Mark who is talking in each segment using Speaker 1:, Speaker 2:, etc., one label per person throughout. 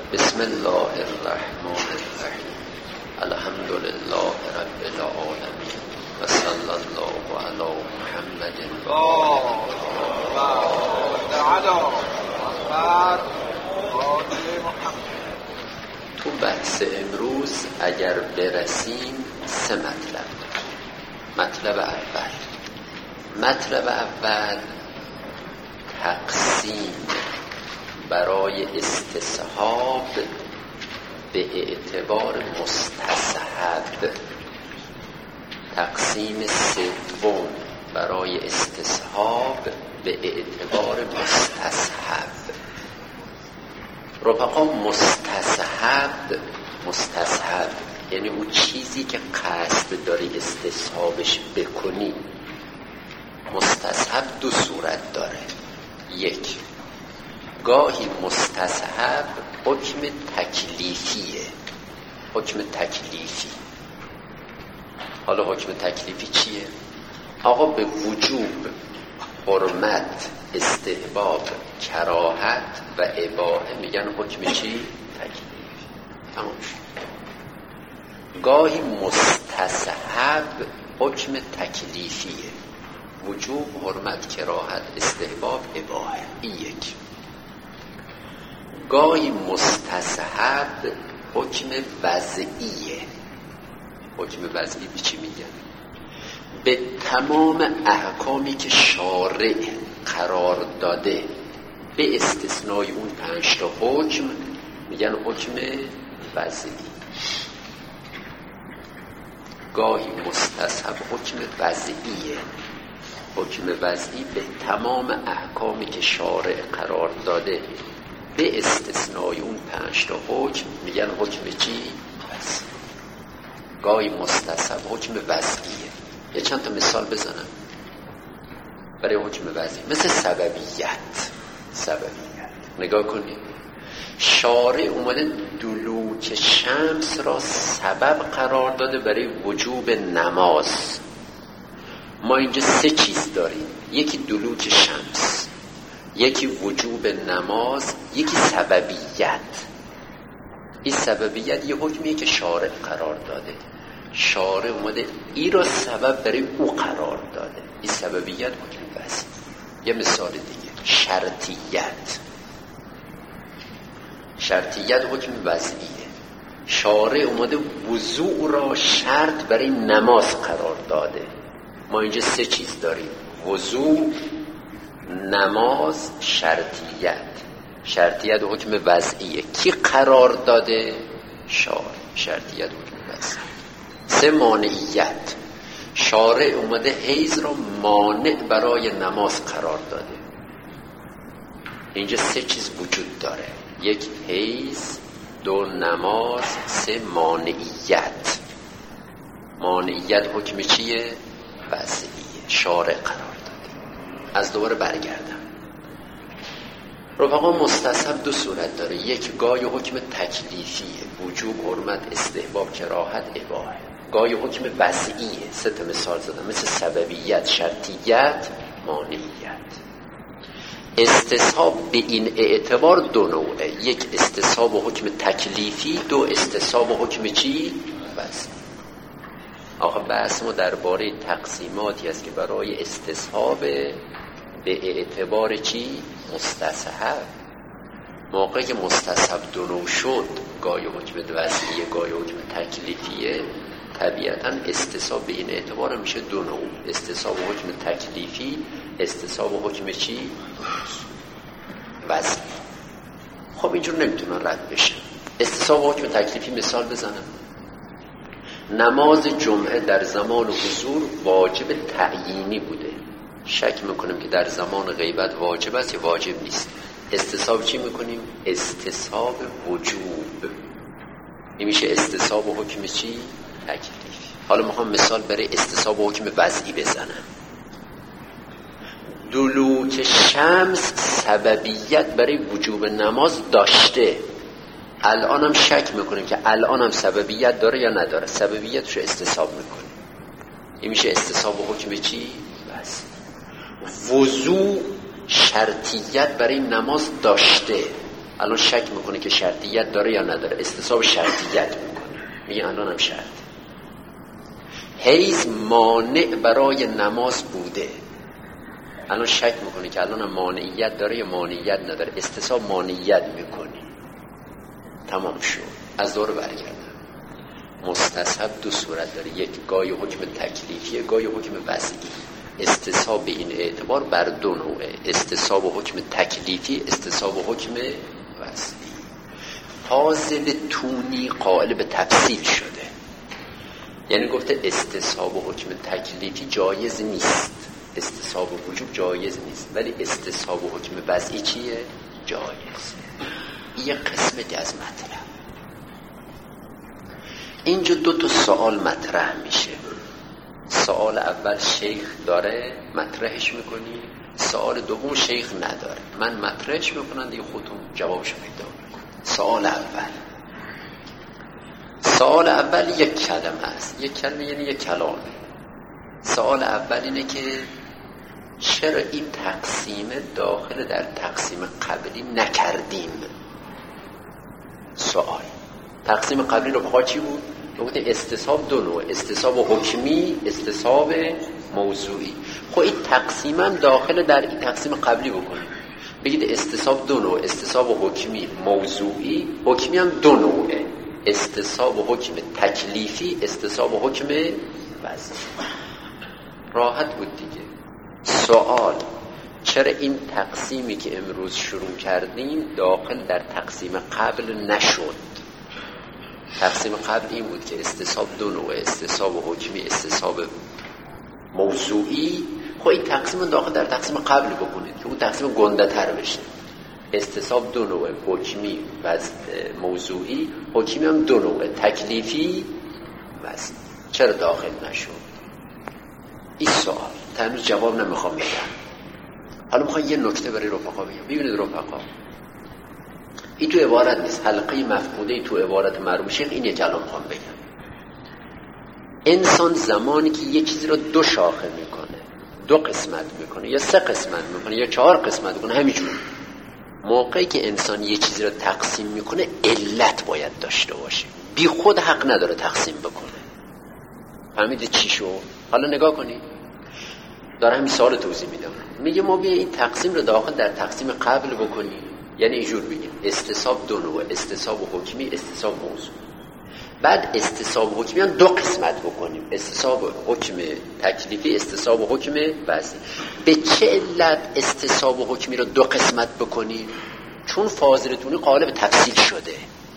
Speaker 1: بسم الله الرحمن الرحیم. الحمد لله رب العالمین و صلی الله علی محمد تو بحث امروز اگر برسیم 3 مطلب اول تقسیم برای استصحاب به اعتبار مستصحب. تقسیم سوم برای استصحاب به اعتبار مستصحب. رفقا مستصحب یعنی اون چیزی که قصد داری استصحابش بکنی. مستصحب 2 صورت داره. 1، گاهی مستصحب حکم تکلیفیه. حالا حکم تکلیفی چیه؟ آقا به وجوب، حرمت، استحباب، کراهت و اباحه میگن حکم چی؟ تکلیفی. تمام شد. گاهی مستصحب حکم تکلیفیه. وجوب، حرمت، کراهت، استحباب، اباحه. این 1. گاهی مستصحب حکم وضعیه. حکم وضعی به چی میگن؟ به تمام احکامی که شارع قرار داده به استثنای اون 5 تا حکم میگن حکم وضعی. گاهی مستصحب حکم وضعیه. حکم وضعی به تمام احکامی که شارع قرار داده به استثنای اون 5 تا حکم میگن حکم چی؟ وضعی. گاهی مستصحب حکم وضعیه. یه چند تا مثال بزنم برای حکم وضعی. مثل سببیت. نگاه کنید، شارع اومده دلوک شمس را سبب قرار داده برای وجوب نماز. ما اینجا 3 چیز داریم. یکی دلوک شمس، یکی وجوب نماز، یکی سببیت. این سببیت یه حکمیه که شارع قرار داده. شارع اومده این را سبب برای او قرار داده. این سببیت حکم وضعی. یه مثال دیگه، شرطیت حکم وضعیه. شارع اومده وضوء را شرط برای نماز قرار داده. ما اینجا 3 چیز داریم: وضوء، نماز، شرطیت حکم وضعیه. کی قرار داده؟ شارع. شرطیت حکم وضعی. 3 مانعیت. شارع اومده حیض را مانع برای نماز قرار داده. اینجا 3 چیز وجود داره: 1 حیض، 2 نماز، 3 مانعیت. مانعیت حکم چیه؟ وضعیه. شارع قرار داده. از دوباره برگردم. رفقا مستصحب 2 صورت داره. 1 گاهی حکم تکلیفیه، وجوب، حرمت، استحباب، کراهت، اباحه. گاهی حکم وضعیه. 3 تا مثال زدم، مثل سببیت، شرطیت، مانعیت. استصحاب به این اعتبار 2 نوعه: 1 استصحاب حکم تکلیفی، 2 استصحاب حکم چی؟ وضعی. آخه بحث ما درباره تقسیماتی است که برای استصحاب به اعتبار چی؟ مستصحب. موقعی که مستصحب 2 نوع شد، گاهی حکم وضعیه، گاهی حکم تکلیفیه، طبیعتا استصحاب به این اعتبار میشه 2 نوع: استصحاب حکم تکلیفی، استصحاب حکم چی؟ وضعی. خب اینجور نمیتونن رد بشه. استصحاب حکم تکلیفی مثال بزنم. نماز جمعه در زمان حضور واجب تعیینی بوده. شک میکنیم که در زمان غیبت واجب است یا واجب نیست. استصحاب چی میکنیم؟ استصحاب وجوب. این میشه استصحاب حکم چی؟ تکلیفی. حالا میخوام مثال برای استصحاب حکم وضعی بزنم. دلوک شمس سببیت برای وجوب نماز داشته. الانم شک میکنیم که الانم سببیت داره یا نداره. سببیتش رو استصحاب میکنیم. این میشه استصحاب حکم چی؟ وضوء شرطیت برای نماز داشته. الان شک میکنه که شرطیت داره یا نداره، استصحاب شرطیت میکنه، میگه الان هم شرط. حیض مانع برای نماز بوده، الان شک میکنه که الان هم مانعیت داره یا مانعیت نداره، استصحاب مانعیت میکنی. تمام شد. از دور برگردم. مستصحب دو صورت داره، یک گاهی حکم تکلیفی، گاهی حکم وضعی. استصحاب به این اعتبار بر دو نوعه، استصحاب و حکم تکلیفی، استصحاب و حکم وضعی. فاضل تونی قائل به تفصیل شده، یعنی گفته استصحاب و حکم تکلیفی جایز نیست، استصحاب و وجوب جایز نیست، ولی استصحاب و حکم وضعی چیه؟ جایز. یه قسمتی از مطلب. اینجا دو تا سوال مطرح میشه. سوال اول شیخ داره مطرحش میکنی، سوال دوم شیخ نداره، من مطرحش میکنم دیگه خودتون جوابشو پیدا میکنم. سوال اول یک کلمه است، یک کلمه یعنی یک کلامه. سوال اول اینه که چرا این تقسیم داخل در تقسیم قبلی نکردیم؟ سوال تقسیم قبلی رو بخواه چی بود؟ گفته استصحاب دو نوع، استصحاب حکمی، استصحاب موضوعی. خب این تقسیمم داخل در این تقسیم قبلی بکنید، بگید استصحاب دو نوع، استصحاب حکمی موضوعی. حکمی هم دو نوعه، استصحاب حکم تکلیفی، استصحاب حکم وضعی. راحت بود دیگه. سوال چرا این تقسیمی که امروز شروع کردیم داخل در تقسیم قبل نشد؟ تقسیم قبل این بود که استصحاب دو نوعه، استصحاب حکمی، استصحاب موضوعی. خب این تقسیم داخل در تقسیم قبل بکنید که اون تقسیم گنده تر بشه. استصحاب دو نوعه، حکمی و موضوعی. حکمی هم دو نوعه، تکلیفی و چرا داخل نشد؟ این سوال هنوز جواب نمیخوام بدم. حالا میخوام یه نکته برای رفقا بگم. ببینید رفقا، این تو عبارت نیست، حلقه مفقوده تو عبارت مرحوم شیخ اینه که الان میخوام بگم. انسان زمانی که یه چیزی رو دو شاخه میکنه، دو قسمت میکنه، یا سه قسمت میکنه، یا چهار قسمت میکنه، همینجور موقعی که انسان یه چیزی رو تقسیم میکنه علت باید داشته باشه، بی خود حق نداره تقسیم بکنه. فهمیدید چی شو؟ حالا نگاه کنید، داره همین سوال توضیح میدم. میگه ما بیا این تقسیم رو داخل در تقسیم قبل بکنیم، یعنی اینجور بگیم استصحاب دو نوع، استصحاب حکمی، استصحاب موضوع. بعد استصحاب حکمی هم دو قسمت بکنیم، استصحاب حکم تکلیفی، استصحاب حکم وضعی. به چه علت استصحاب حکمی رو دو قسمت بکنیم؟ چون فاضلتونی قائل به تفصیل شده.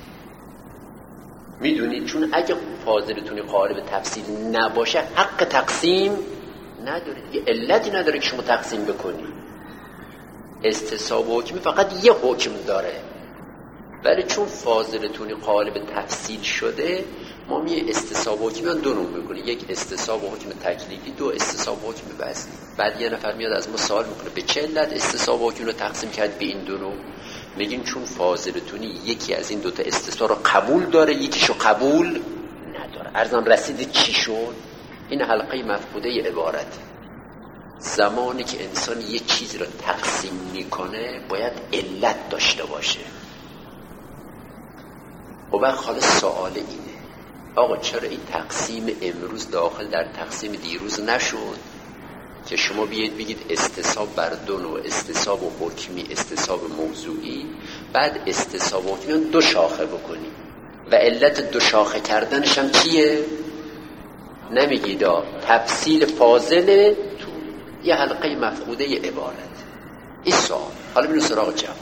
Speaker 1: میدونید چون اگه فاضلتونی قائل به تفصیل نباشه حق تقسیم نداره، یه علتی نداره که شما تقسیم بکنید. استصحاب حکمی فقط یه حکم داره، ولی چون فاضلتونی قائل به تفصیل شده ما می استصحاب حکمی دو نوع میکنیم، یک استصحاب حکم تکلیفی، دو استصحاب حکم وضعی. بعد یه نفر میاد از ما سوال میکنه به چه علت استصحاب حکم رو تقسیم کرد به این دو نوع؟ میگیم چون فاضلتونی یکی از این دوتا استصحاب رو قبول داره، یکیشو قبول نداره. عرضم رسید چی شد؟ این حلقه مفقوده عبارت. زمانی که انسان یه چیزی رو تقسیم میکنه باید علت داشته باشه. و بعد حالا سوال اینه، آقا چرا این تقسیم امروز داخل در تقسیم دیروز نشد که شما بیاید بگید استصحاب بر دو نوع، استصحاب حکمی، استصحاب موضوعی، بعد استصحاب حکمی دو شاخه بکنیم و علت دو شاخه کردنش هم چیه؟ نمیگید تفصیل فاضل تو یه حلقه مفقوده عبارت. این سوال. حالا بینو سراغ جواب.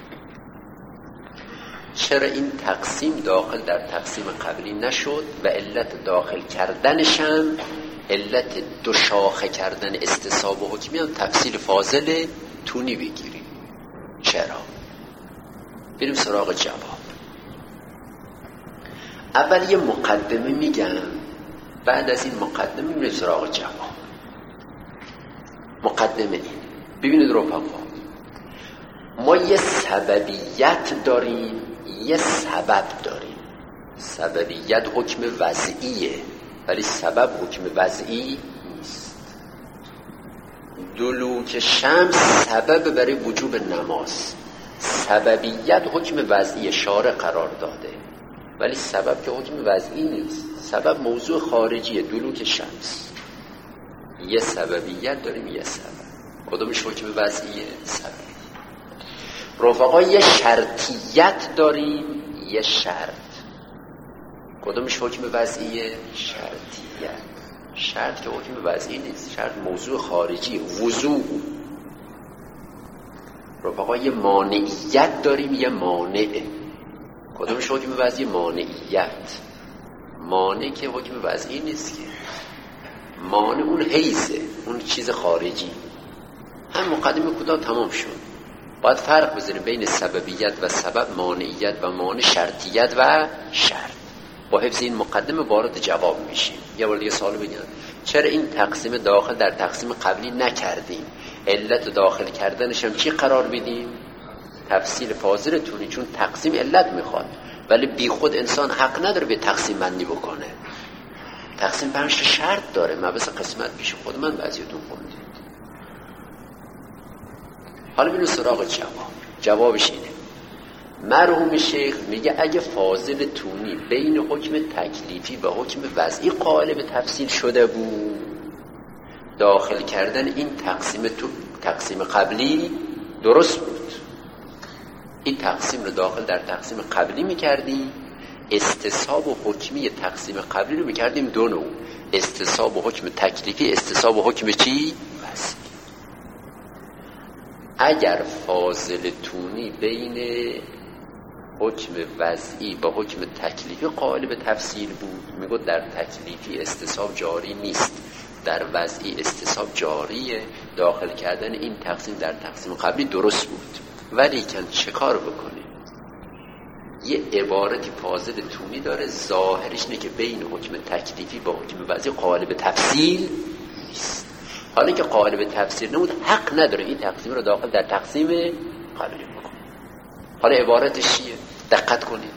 Speaker 1: چرا این تقسیم داخل در تقسیم قبلی نشد و علت داخل کردنش هم علت دو شاخه کردن استصحاب و حکمی هم تفصیل فاضل تونی بگیریم؟ چرا؟ بریم سراغ جواب. اول یه مقدمه میگم، بعد از این مقدمه میریم سراغ جواب. مقدمه این، ببینید رفقا، ما یه سببیت داریم، یه سبب داریم. سببیت حکم وضعیه ولی سبب حکم وضعی نیست. دلوک شمس سبب برای وجوب نماز، سببیت حکم وضعی شارع قرار داده، ولی سبب که حکم وضعی نیست. سبب موضوع خارجیه، دلوک شمس. یه سببیت داریم، یه سبب. کدومش حکم وضعیه؟ سبب. رفقا یه شرطیت داریم، یه شرط. کدومش حکم وضعیه؟ شرطیت. شرط که حکم وضعی نیست، شرط موضوع خارجی، وضوع. رفقا یه مانعیت داریم، یه مانع. کدومش حکم وضعی؟ مانعیت. مانع که حکم وضعی نیست که. مانع اون حیزه، اون چیز خارجی. هم مقدمه کوتاه تمام شد. باید فرق بذاریم بین سببیت و سبب، مانعیت و مانع، شرطیت و شرط. با حفظ این مقدمه وارد جواب میشیم. یه بار دیگه سوال بگم، چرا این تقسیم داخل در تقسیم قبلی نکردیم؟ علت داخل کردنش هم چی قرار بدیم؟ تفصیل فاضلتونی، چون تقسیم علت میخواد، ولی بی خود انسان حق نداره به تقسیم بندی بکنه. تقسیم 5 شرط داره. مبحث قسمت پیش خود من بعضیتون خوندید. حالا بینو سراغ جواب. جوابش اینه، مرحوم شیخ میگه اگه فاضل تونی بین حکم تکلیفی و حکم وضعی قائل به تفصیل شده بود، داخل کردن این تقسیم تو تقسیم قبلی درست بود. این تقسیم رو داخل در تقسیم قبلی میکردیم، استصحاب و حکمی تقسیم قبلی رو میکردیم دو نوع، استصحاب و حکم تکلیفی، استصحاب و حکم چی؟ وضعی. اگر فاضل تونی بین حکم وضعی با حکم تکلیفی قائل به تفصیل بود، میگو در تکلیفی استصحاب جاری نیست، در وضعی استصحاب جاریه. داخل کردن این تقسیم در تقسیم قبلی درست بود. ولی کن چه کار بکنیم؟ یه عبارتی فاضل تونی داره، ظاهرش اینه که بین حکم تکلیفی با حکم وضعی قائل به تفصیل نیست. حالا که قائل به تفصیل نمود، حق نداره این تقسیم رو داخل در تقسیم قبلی بکنه. حالا عبارتش چیه؟ دقت کنید.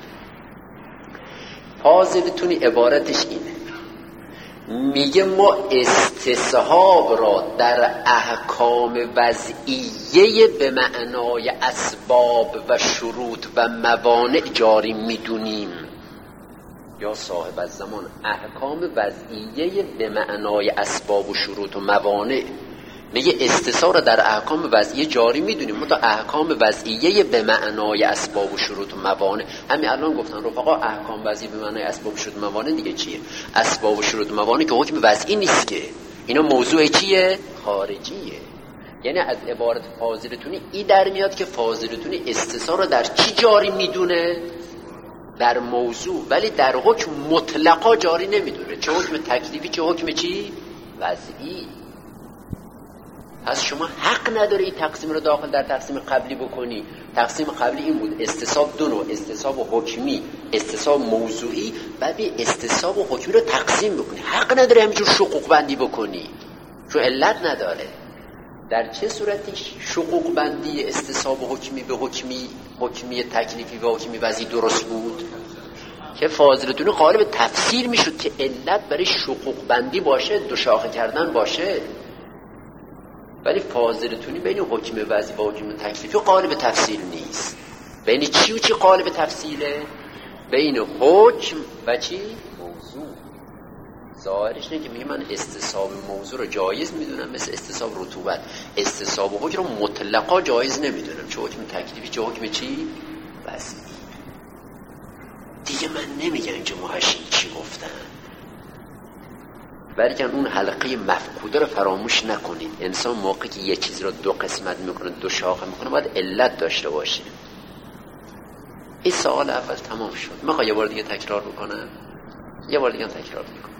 Speaker 1: فاضل تونی عبارتش اینه، میگه ما استصحاب را در احکام وضعیه به معنای اسباب و شروط و موانع جاری میدونیم. یا صاحب الزمان احکام وضعیه به معنای اسباب و شروط و موانع، میگه استصحاب را در احکام وضعیه جاری میدونیم. ما تا احکام وضعیه به معنای اسباب و شروط و موانع، همین الان گفتن رفقا احکام وضعیه به معنای اسباب و شروط و موانع دیگه چیه؟ اسباب و شروط و موانع که حکم وضعی نیست که، اینا موضوع چیه؟ خارجیه. یعنی از عبارت فاضلتونی این در میاد که فاضلتونی استصحاب را در چی جاری میدونه؟ در موضوع، ولی در حکم مطلقا جاری نمیدونه، چه حکم تکلیفی چه حکم چی؟ وضعی. پس شما حق نداره این تقسیم رو داخل در تقسیم قبلی بکنی. تقسیم قبلی این بود، استصحاب دو نوع، استصحاب حکمی، استصحاب موضوعی، بعد استصحاب حکمی رو تقسیم بکنی. حق نداره همینجور شقوق بندی بکنی، چون علت نداره. در چه صورتی شقوق بندی استصحاب حکمی به حکمی تکلیفی و حکمی وضعی درست بود؟ که فاضلتون قائل به تفسیر میشد که علت برای شقوق بندی باشه، دو شاخه کردن باشه. ولی فاضلتونی بین حکم وضعی و حکم تکلیفی قائل به تفصیل نیست. بین چی و چی قائل به تفصیله؟ بین حکم و چی؟ موضوع. ظاهرش اینه که میگه من استصحاب موضوع رو جایز میدونم، مثل استصحاب رطوبت. استصحاب حکم رو مطلقا جایز نمیدونم، چه حکم تکلیفی چه حکم چی؟ وضعی. دیگه من نمیگم اینجا محشین چی گفتن، بلکه اون حلقه مفقوده رو فراموش نکنید. انسان موقعی که یه چیزی رو دو قسمت میکنه، دو شاخه میکنه، باید علت داشته باشه. این سوال اول تمام شد. میخوای یه بار دیگه تکرار بکنم؟ یه بار دیگه تکرار میکنم.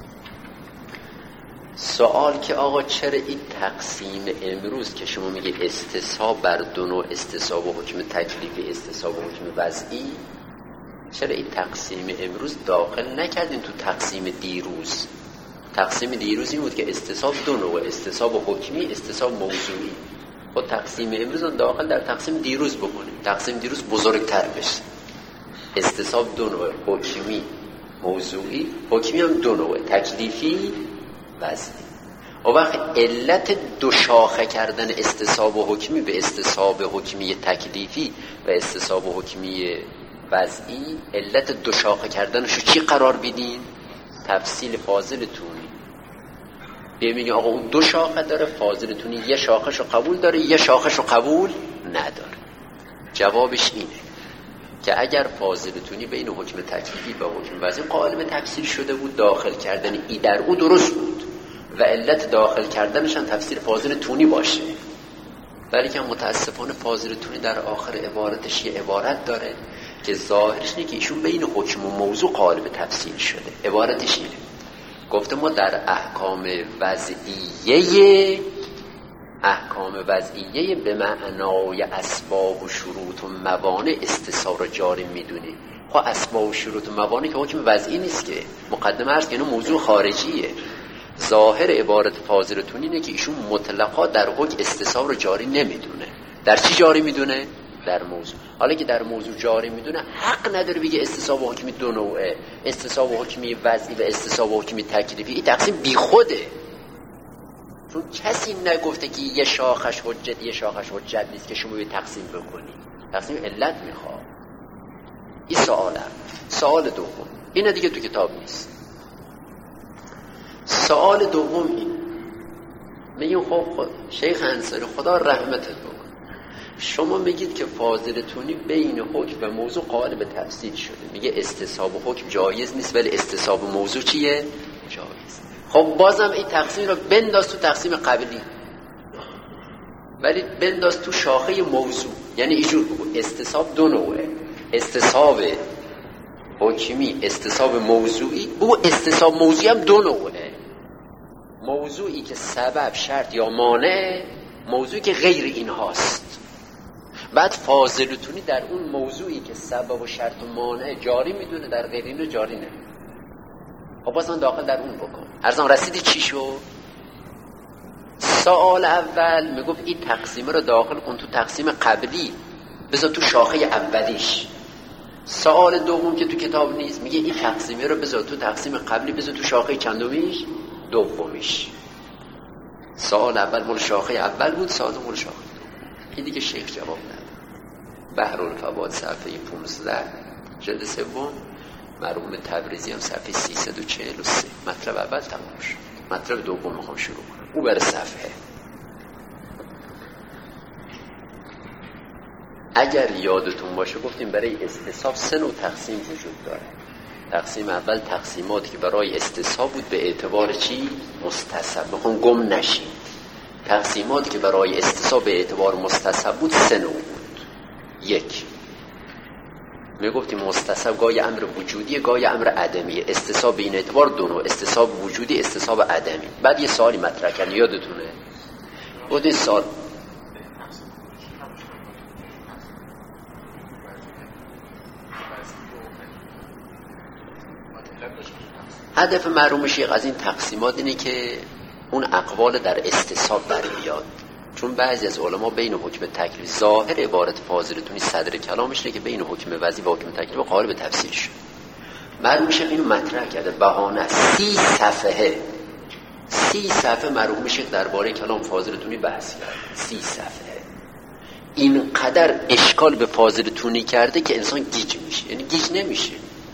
Speaker 1: سوال که آقا چرا این تقسیم امروز که شما میگه استصحاب بر دو نوع، استصحاب و حکم تکلیفی، استصحاب و حکم وضعی، چرا این تقسیم امروز داخل نکردین تو تقسیم دیروز؟ تقسیم دیروز این بود که استصحاب دو نوع، استصحاب حکمی، استصحاب موضوعی. خود تقسیم امروز رو داخل در تقسیم دیروز بکنیم، تقسیم دیروز بزرگتر بشه. استصحاب دو نوع، حکمی موضوعی، حکمی هم دو نوع، تکلیفی وضعی. و وقت علت دو شاخه کردن استصحاب و حکمی به استصحاب حکمی تکلیفی و استصحاب حکمی وضعی، علت دو شاخه کردنشو چی قرار بدین؟ تفصیل فاضل تونی. ببینی آقا اون دو شاخه داره، فاضل تونی یه شاخهشو قبول داره، یه شاخهشو قبول نداره. جوابش اینه که اگر فاضل تونی بین حکم تکلیفی و حکم وضعی قائل به تفصیل شده بود، داخل کردن ای در او درست بود و علت داخل کردنش هم تفسیر فاضل تونی باشه، ولی که متاسفانه فاضل تونی در آخر عبارتش یه عبارت داره که ظاهرش اینه که ایشون بین حکم و موضوع قائل به تفصیل شده. عبارتش اینه، گفته ما در احکام وضعیه به معنای اسباب و شروط و موانع استصحاب را جاری میدونیم. خب اسباب و شروط و موانع که حکم وضعی نیست، که مقدمه هست که اینو موضوع خارجیه. ظاهر عبارت فاضل تون اینه که ایشون مطلقا در حکم استصحاب را جاری نمیدونه. در چی جاری میدونه؟ در موضوع. حالا که در موضوع جاری میدونه، حق نداره بگه استصحاب و حکمی دو نوعه، استصحاب و حکمی وضعی و استصحاب و حکمی تکلیفی. این تقسیم بیخوده، چون کسی نگفته که یه شاخش حجت یه شاخش حجت نیست که شما یه تقسیم بکنی. تقسیم علت میخواد. این سوال دوم اینه دیگه تو کتاب نیست. سوال دوم این میگیم خب شیخ انصاری خدا رحمتت بکن، شما میگید که فاضل تونی بین حکم و موضوع قائل به تفصیل شده، میگه استصحاب و حکم جایز نیست ولی استصحاب و موضوع چیه؟ جایز. خب بازم این تقسیم رو بنداز تو تقسیم قبلی، ولی بنداز تو شاخه موضوع. یعنی اینجور بگو استصحاب دو نوعه، استصحاب حکمی، استصحاب موضوعی. بگو استصحاب موضوعی هم دو نوعه، موضوعی که سبب شرط یا مانع، موضوعی که غیر این هاست. بعد فاضلتونی در اون موضوعی که سبب و شرط و مانع جاری میدونه، در غیر این رو جاری نمیدونه. خب بازم داخل در اون بکن. ارزم رسیدی چی شد؟ سوال اول میگفت این تقسیم رو داخل کن تو تقسیم قبلی، بذار تو شاخه اولیش. سوال دوم که تو کتاب نیست میگه این تقسیمی رو بذار تو تقسیم قبلی، بذار تو شاخه چندمیش؟ دومیش. سوال اول مال شاخه اول بود، سوال مال شاخه دوم. این دیگه شیخ جواب نداد. بحرالفواد صفحه 15 جلد سوم، مرحوم تبریزی هم صفحه 343. مطلب اول تمام شد، مطلب دوم میخوام شروع کنم. او بر صفحه. اگر یادتون باشه گفتیم برای استصحاب 3 نوع تقسیم وجود داره. تقسیم اول تقسیماتی که برای استصحاب بود به اعتبار چی؟ مستصحب. میخوام گم نشید. تقسیماتی که برای استصحاب به اعتبار مستصحب بود 3 نوع بود. 1 میگفتیم مستصحب گاهی امر وجودی، گاهی امر عدمی. استصحاب به این اعتبار 2 نوع، استصحاب وجودی، استصحاب عدمی. بعد یه سوالی مطرح کردن، یادتونه؟ بود سوال هدف مرحوم شیخ از این تقسیمات اینه که اون اقوال در استصحاب برمیاد، چون بعضی از علما بین حکم تکلیف، ظاهر عبارت فاضلتونی صدر کلامش اینه که بین حکم وضعی و حکم تکلیف قائل به تفصیل شد. مرحوم شیخ اینو مطرح کرده، بهانه 30 صفحه مرحوم شیخ درباره کلام فاضلتونی بحث کرد. 30 صفحه. اینقدر اشکال به فاضلتونی کرده که انسان گیج میشه، یعنی گیج نمیشه.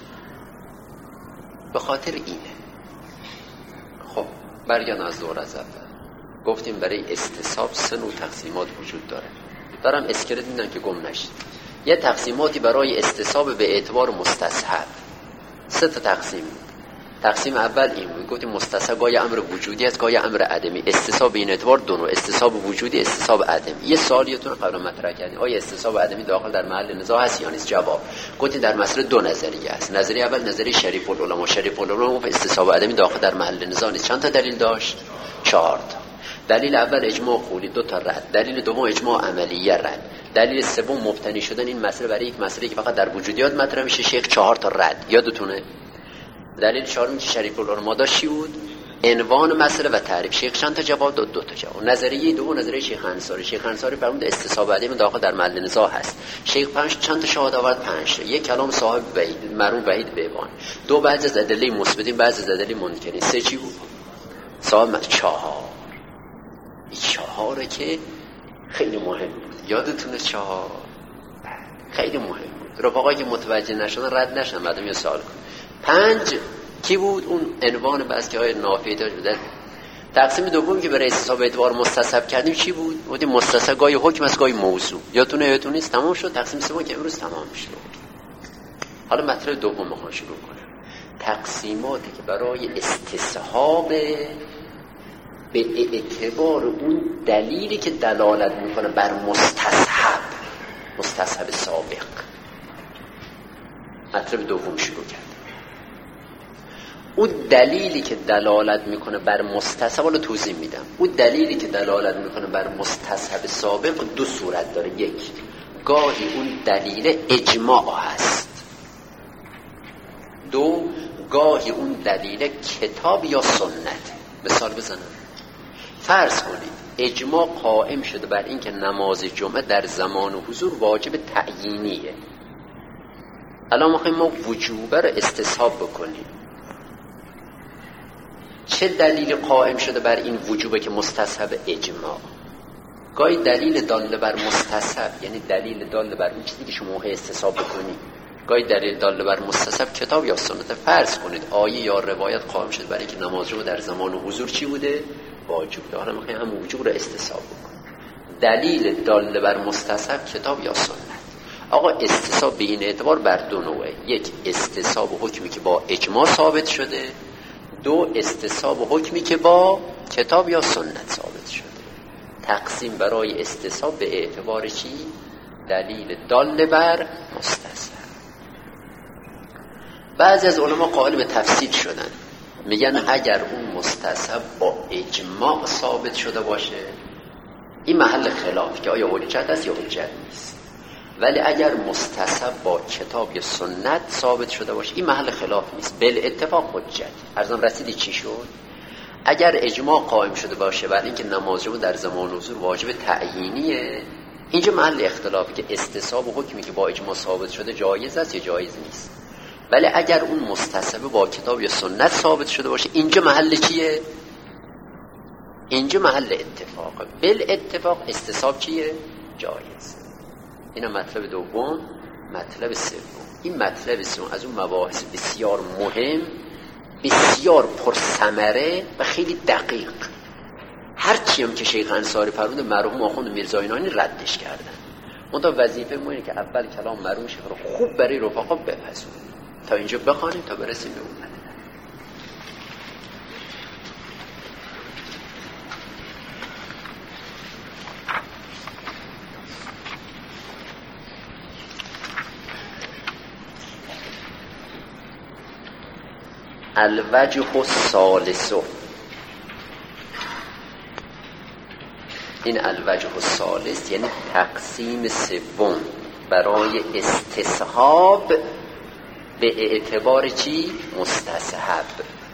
Speaker 1: به خاطر اینه. خب برگردم از دور از اول. گفتیم برای استصحاب 3 نوع تقسیمات وجود داره. دارم اسکلت میدم که گم نشید. یه تقسیماتی برای استصحاب به اعتبار مستصحب. 3 تا تقسیم. تقسیم اول این بود، گفتیم مستصحب گاهی امر وجودی است، گاهی امر عدمی. استصحاب به این اعتبار 2 نوع، استصحاب وجودی، استصحاب عدمی. یه سوالیتون قبلا مطرح کردیم، آیا استصحاب عدمی داخل در محل نزاع هست یا نیست؟ جواب گفتیم در مسئله 2 نظریه است. نظریه اول نظریه شریف العلماء. شریف العلماء گفت استصحاب عدمی داخل در محل نزاع نیست. چند تا دلیل داشت؟ 4 تا. دلیل اول اجماع قولی، 2 تا رد. دلیل دوم اجماع عملیه، رد. دلیل سوم مبتنی شدن این مسئله برای یک مسئله که فقط در وجودیات مطرح میشه، شیخ 4 تا رد. یادتونه؟ دلیل 4 که شریف العلماء داشت چی بود؟ عنوان مسئله و تعریف. شیخ چند تا جواب داد؟ 2 تا جواب. نظریه دوم نظریه شیخ انصاری. شیخ انصاری فرمود استصحاب عدمی داخل در محل نزاع هست. شیخ 5 چند تا شاهد آورد؟ 5 تا. یک کلام صاحب وحید، مرحوم وحید بیبان. 2 بعضی از ادله مثبتین، بعضی از ادله منکرین. 3 چی بود؟ صاحب 4. 4 که خیلی مهم بود. یادتونه 4 خیلی مهم بود. رفقایی که متوجه نشدن رد نشن، بعدم یه سوال کن. 5 کی بود؟ اون عنوان بس که های نافی داشت بودن. تقسیم دوم که برای حساب اعتبار مستصحب کردیم چی بود؟ بودیم مستصحب گاهی حکم است گاهی موضوع. یادتون نیست؟ تمام شد. تقسیم سوم که امروز تمام شد. حالا مطلب دوم میخوام شروع کنم. تقسیماتی که برای استصحاب به اعتبار اون دلیلی که دلالت میکنه بر مستصحب سابق. مطلب دوم شروع کردم. اون دلیلی که دلالت میکنه بر مستصحب، حالا توضیح میدم. اون دلیلی که دلالت میکنه بر مستصحب سابق 2 صورت داره. 1 گاهی اون دلیل اجماع هست. 2 گاهی اون دلیل کتاب یا سنت. مثال بزنم. فرض کنید اجماع قائم شده بر این که نماز جمعه در زمان حضور واجب تعیینیه. الان میخوایم ما وجوبه رو استصحاب بکنیم. چه دلیل قائم شده بر این وجوبه که مستصحب؟ اجماع. گاهی دلیل داله بر مستصحب یعنی دلیل داله بر اون چیزی که شما استصحاب بکنید. گاهی دلیل داله بر مستصحب کتاب یا سنت. فرض کنید آیه یا روایت قائم شده برای اینکه نماز جمعه در زمان حضور چی بوده؟ واجب. حالا میخوایم هم وجوب رو استصحاب بکنیم. دلیل داله بر مستصحب کتاب یا سنت. آقا استصحاب به این اعتبار بر 2 نوعه. 1 استصحاب حکمی که با اجماع ثابت شده. 2 استصحاب حکمی که با کتاب یا سنت ثابت شده. تقسیم برای استصحاب به اعتبار چی؟ دلیل دال بر مستصحب. بعضی از علما قائل به تفصیل شدن، میگن اگر اون مستصحب با اجماع ثابت شده باشه این محل خلاف که آیا حجت است یا حجت نیست. ولی اگر مستصحب با کتاب یا سنت ثابت شده باشه این محل خلاف نیست، بالاتفاق حجت. ارزم رسیدی چی شد؟ اگر اجماع قائم شده باشه بر اینکه نماز جمعه در زمان حضور واجب تعیینیه، اینجا محل اختلافی که استصحاب و حکمی که با اجماع ثابت شده جایز است یا جایز نیست. ولی اگر اون مستصحب با کتاب یا سنت ثابت شده باشه اینجا محل چیه؟ اینجا محل اتفاقه. بالاتفاق استصحاب چیه؟ جایز. اینا مطلب دوم. مطلب سوم، این مطلب سوم از اون مباحث بسیار مهم، بسیار پرثمره و خیلی دقیق. هرچی هم که شیخ انصاری فرمود مرحوم آخوند میرزا اینانی ردش کردن. منتها وظیفه ما اینه که اول کلام مرحوم شیخ رو خوب برای رفقا بپذیریم تا اینجا بخوانیم تا برسیم به اون مطلب. الوجه الثالث، این الوجه الثالث یعنی تقسیم سوم برای استصحاب به اعتبار چی؟ مستصحب.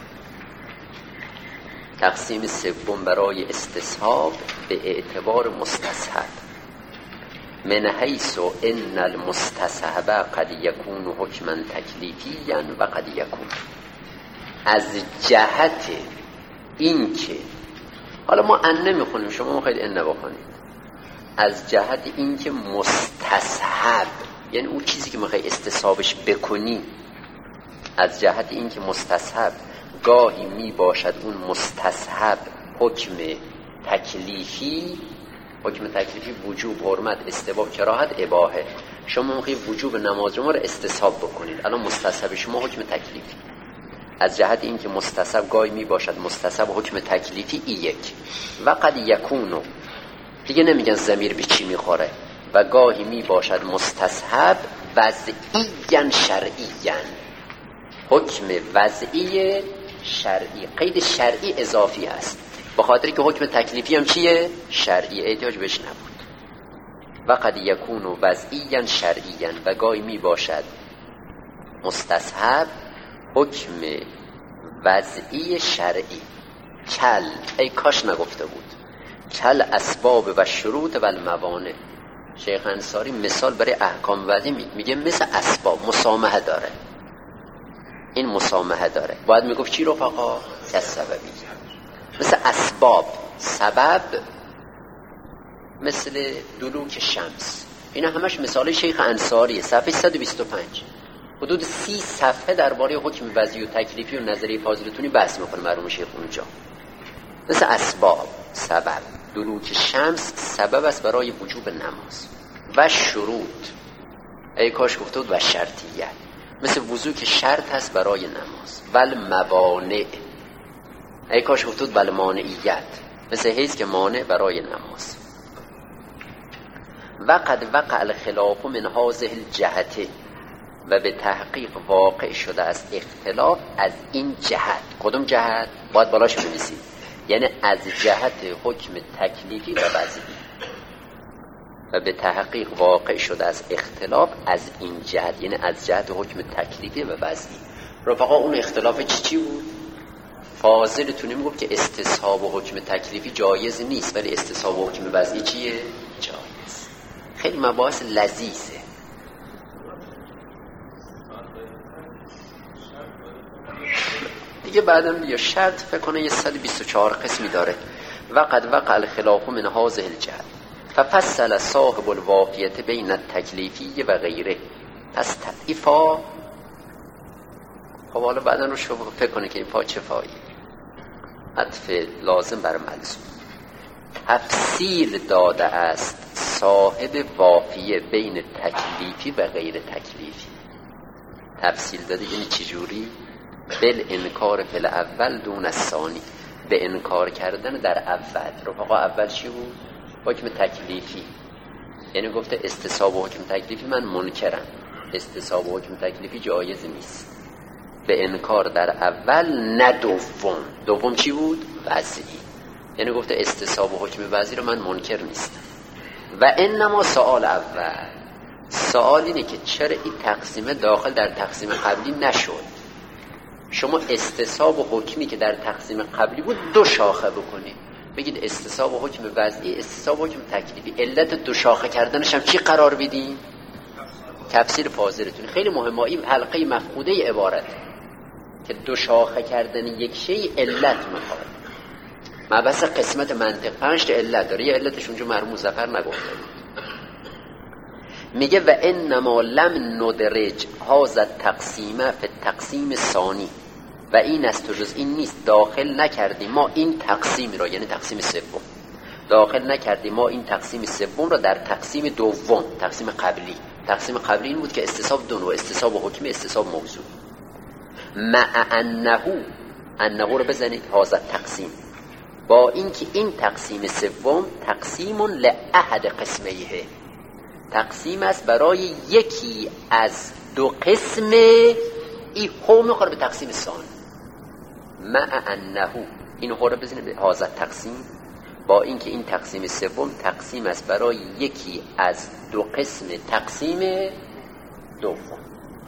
Speaker 1: تقسیم سوم برای استصحاب به اعتبار مستصحب. من حیث ان المستصحب قد یکون حکما تکلیفیا و قد یکون، از جهت این که حالا ما ان نمیخونیم، شما میخواید ان بخونید، از جهت این که مستصحب یعنی اون چیزی که میخوای استصحابش بکنی، از جهت این که مستصحب گاهی می باشد اون مستصحب حکم تکلیفی. حکم تکلیفی وجوب، حرمت، استحباب، کراهت، اباحه. شما میخواید وجوب نماز جمعه رو استصحاب بکنید، الان مستصحب شما حکم تکلیفی. از جهت این که مستصحب گاهی می باشد مستصحب حکم تکلیفی، ای 1. و قد یکونو، دیگه نمیگن ضمیر به چی میخوره، و گاهی می باشد مستصحب وضعیاً شرعیاً، حکم وضعی شرعی. قید شرعی اضافی هست به خاطر که حکم تکلیفی هم چیه؟ شرعی، احتیاج بهش نبود. و قد یکونو وضعیاً شرعیاً، و گاهی می باشد مستصحب حکم وضعی شرعی. کل، ای کاش نگفته بود، کل اسباب و شروط و الموانع. شیخ انصاری مثال برای احکام وضعی میگه مثل اسباب مسامحه داره، این مسامحه داره. باید میگفت چی رفقا؟ از سببی. مثل اسباب، سبب مثل دلوک شمس. اینا همش مثال شیخ انصاریه، صفحه 125. حدود 30 صفحه درباره حکم وضعی و تکلیفی و نظریه فاضلتونی بحث میکنه مرحوم شیخ اونجا. مثل اسباب، سبب، دلوک شمس سبب است برای وجوب نماز و شروط، ای کاش گفته بود و شرطیت، مثل وضو که شرط هست برای نماز، ول موانع، ای کاش گفته بود ول مانعیت، مثل حیض که مانع برای نماز. و قد وقع الخلاف من هذه الجهت، و به تحقیق واقع شده است اختلاف از این جهت. کدوم جهت؟ باید بالاش بنویسید، یعنی از جهت حکم تکلیفی و وضعی. و به تحقیق واقع شده است اختلاف از این جهت، یعنی از جهت حکم تکلیفی و وضعی. رفقا اون اختلاف چی بود؟ فاضلتون میگفت که استصحاب و حکم تکلیفی جایز نیست، ولی استصحاب و حکم وضعی چیه؟ جایز. خیلی مباحث لذیذه. دیگه بعدم بیا شرط فکر کنه یه 124 قسمی داره. و قد وقع الخلاف من هذه الجهت ففصل صاحب الواقعیت بین التکلیفی و غیره. پس تضعیفا، خب حالا بعدن رو شما فکر کنه که این پا چه فایی، عطف لازم بر ملزوم. تفصیل داده است صاحب واقعیه بین تکلیفی و غیر تکلیفی. تفصیل داده یعنی چجوری؟ بل انکار فی الاول دون الثانی، به انکار کردن در اول. رفقا اول چی بود؟ حکم تکلیفی، یعنی گفته استصحاب و حکم تکلیفی من منکرم، استصحاب و حکم تکلیفی جایز نیست. به انکار در اول، نه دوم. دوم چی بود؟ وضعی، یعنی گفته استصحاب و حکم وضعی رو من منکر نیستم. و انما سوال اول، سوال اینه که چرا این تقسیم داخل در تقسیم قبلی نشد؟ شما استصحاب و حکمی که در تقسیم قبلی بود دو شاخه بکنید، بگید استصحاب و حکم وضعی، استصحاب و حکم تکلیفی. علت دو شاخه کردنش هم چی قرار بدین؟ تفسیر فاضلتون. خیلی مهمه، این حلقه مفقوده عبارت که دو شاخه کردن یک شی علت میخواد. مبحث قسمت منطق 5 تا علت داره، یه علتش اونجا مرحوم مظفر نگفته. میگه و انما لم ندرج هذا التقسیم فی التقسیم ثانی، و این است و جز این نیست داخل نکردیم ما این تقسیم را، یعنی تقسیم سوم، داخل نکردیم ما این تقسیم سوم را در تقسیم دوم، تقسیم قبلی. تقسیم قبلی این بود که استصحاب دو نوع، استصحاب و حکمی، استصحاب موضوع. مع انه رو بزنید هذا التقسیم، با اینکه این تقسیم سوم تقسیم لاحد قسمیه، تقسیم است برای یکی از دو قسم. این هو میخوره به تقسیم ثانی. مع انه، این هو رو بزنید به هذا التقسیم، با اینکه این تقسیم سوم تقسیم است برای یکی از دو قسم تقسیم دوم.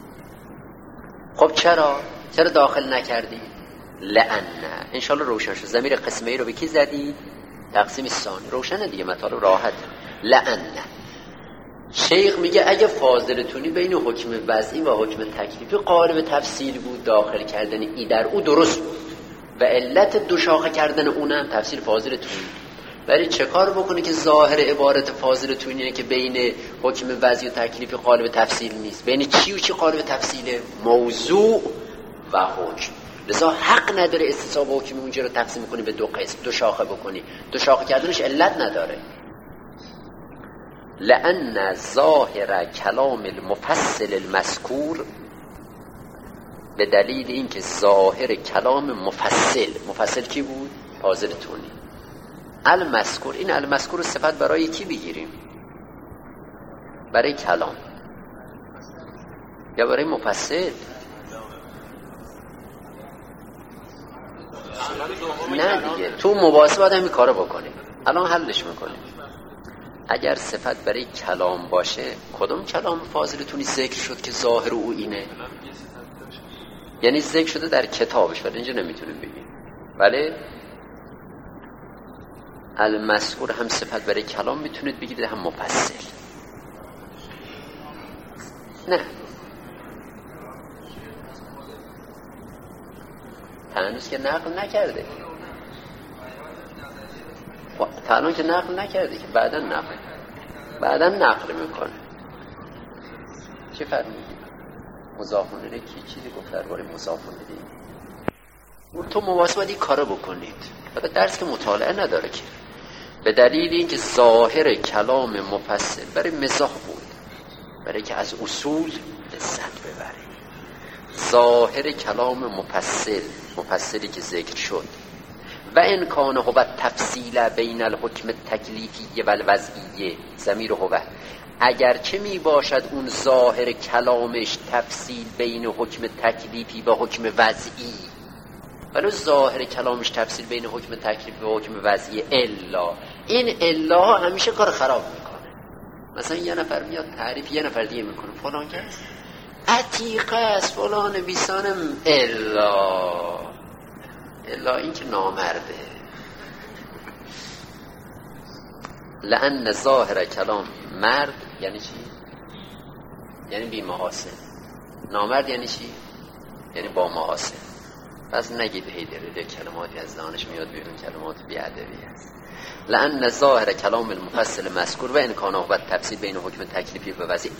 Speaker 1: خب چرا داخل نکردی؟ لأن، انشالله روشن شد. ضمیر قسمه ای رو به کی زدی؟ تقسیم ثانی. روشنه دیگه، مطالب راحت. لأن شیخ میگه اگه فاضلتونی بین حکم وضعی و حکم تکلیفی قالب تفصیل بود، داخل کردن ای در او درست بود و علت دو شاخه کردن اونم تفصیل فاضلتونی. ولی چه کار بکنه که ظاهر عبارت فاضلتونی اینه که بین حکم وضعی و تکلیفی قالب تفصیل نیست؟ بین چی و چی قالب تفصیله؟ موضوع و حکم. لذا حق نداره استصحاب و حکم اونجا رو تقسیم کنی به دو قسم، دو شاخه بکنی. دو شاخه کردنش علت نداره. لأن ظاهر کلام المفصل المذکور، به دلیل اینکه ظاهر کلام مفصل کی بود؟ فاضلتونی. المذکور، این المذکور صفت برای کی بگیریم؟ برای کلام یا برای مفصل؟ نه دیگه، تو مباحثه باید همین کارو بکنیم. الان حلش میکنیم. اگر صفت برای کلام باشه، کدوم کلام فاضلتونی ذکر شد که ظاهر او اینه؟ یعنی ذکر شده در کتابش، ولی اینجا نمیتونیم بگیم. بله، المذکور هم صفت برای کلام میتونید بگید، هم مفصل. نه، هنوز که نقل نکرده. تا الان که نقل نکرده که بعدا نقل میکنه. چه فرمودی؟ مضاف الیه کی چیزی گفت درباره مضاف الیه؟ تو مواظب این کارو بکنید. فقط درس که مطالعه نداره که، به دلیل اینکه ظاهر کلام مفصل برای مزاح بود، برای که از اصول لذت ببره. ظاهر کلام مفصلی که ذکر شد و ان کان هو تفصیل بین الحکم التکلیفی و الوضعی، ضمیر هو اگرچه می باشد اون ظاهر کلامش تفصیل بین حکم تکلیفی و حکم وضعی، ولی ظاهر کلامش تفصیل بین حکم تکلیفی و حکم وضعی، الا این الا همیشه کار خراب میکنه. مثلا یه نفر میاد تعریف یه نفر دیگه میکنه، فلان کس عتیقه است، فلان بیسانم، الا این که نامرده. لأن ظاهر کلام مرد یعنی چی؟ یعنی بی محاسن. نامرد یعنی چی؟ یعنی با محاسن. پس نگید هیدره کلماتی از دانش میاد بیرون، کلمات بی‌ادبی است. لأن ظاهر کلام المفصل مذکور و ان کان هو تفصیل بین حکم تکلیفی و وضعی،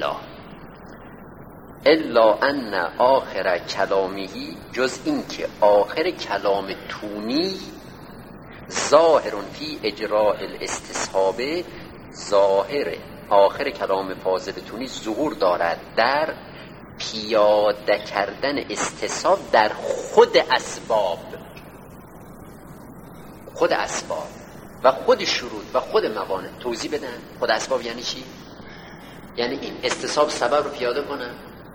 Speaker 1: الا ان آخر کلامی، جز این که آخر کلام تونی، ظاهر فی اجراء الاستصحاب، ظاهر آخر کلام فاضل تونی ظهور دارد در پیاده کردن استصحاب در خود اسباب و خود شروط و خود موانع. توضیح بدن خود اسباب یعنی چی؟ یعنی این استصحاب سبب رو پیاده کنن.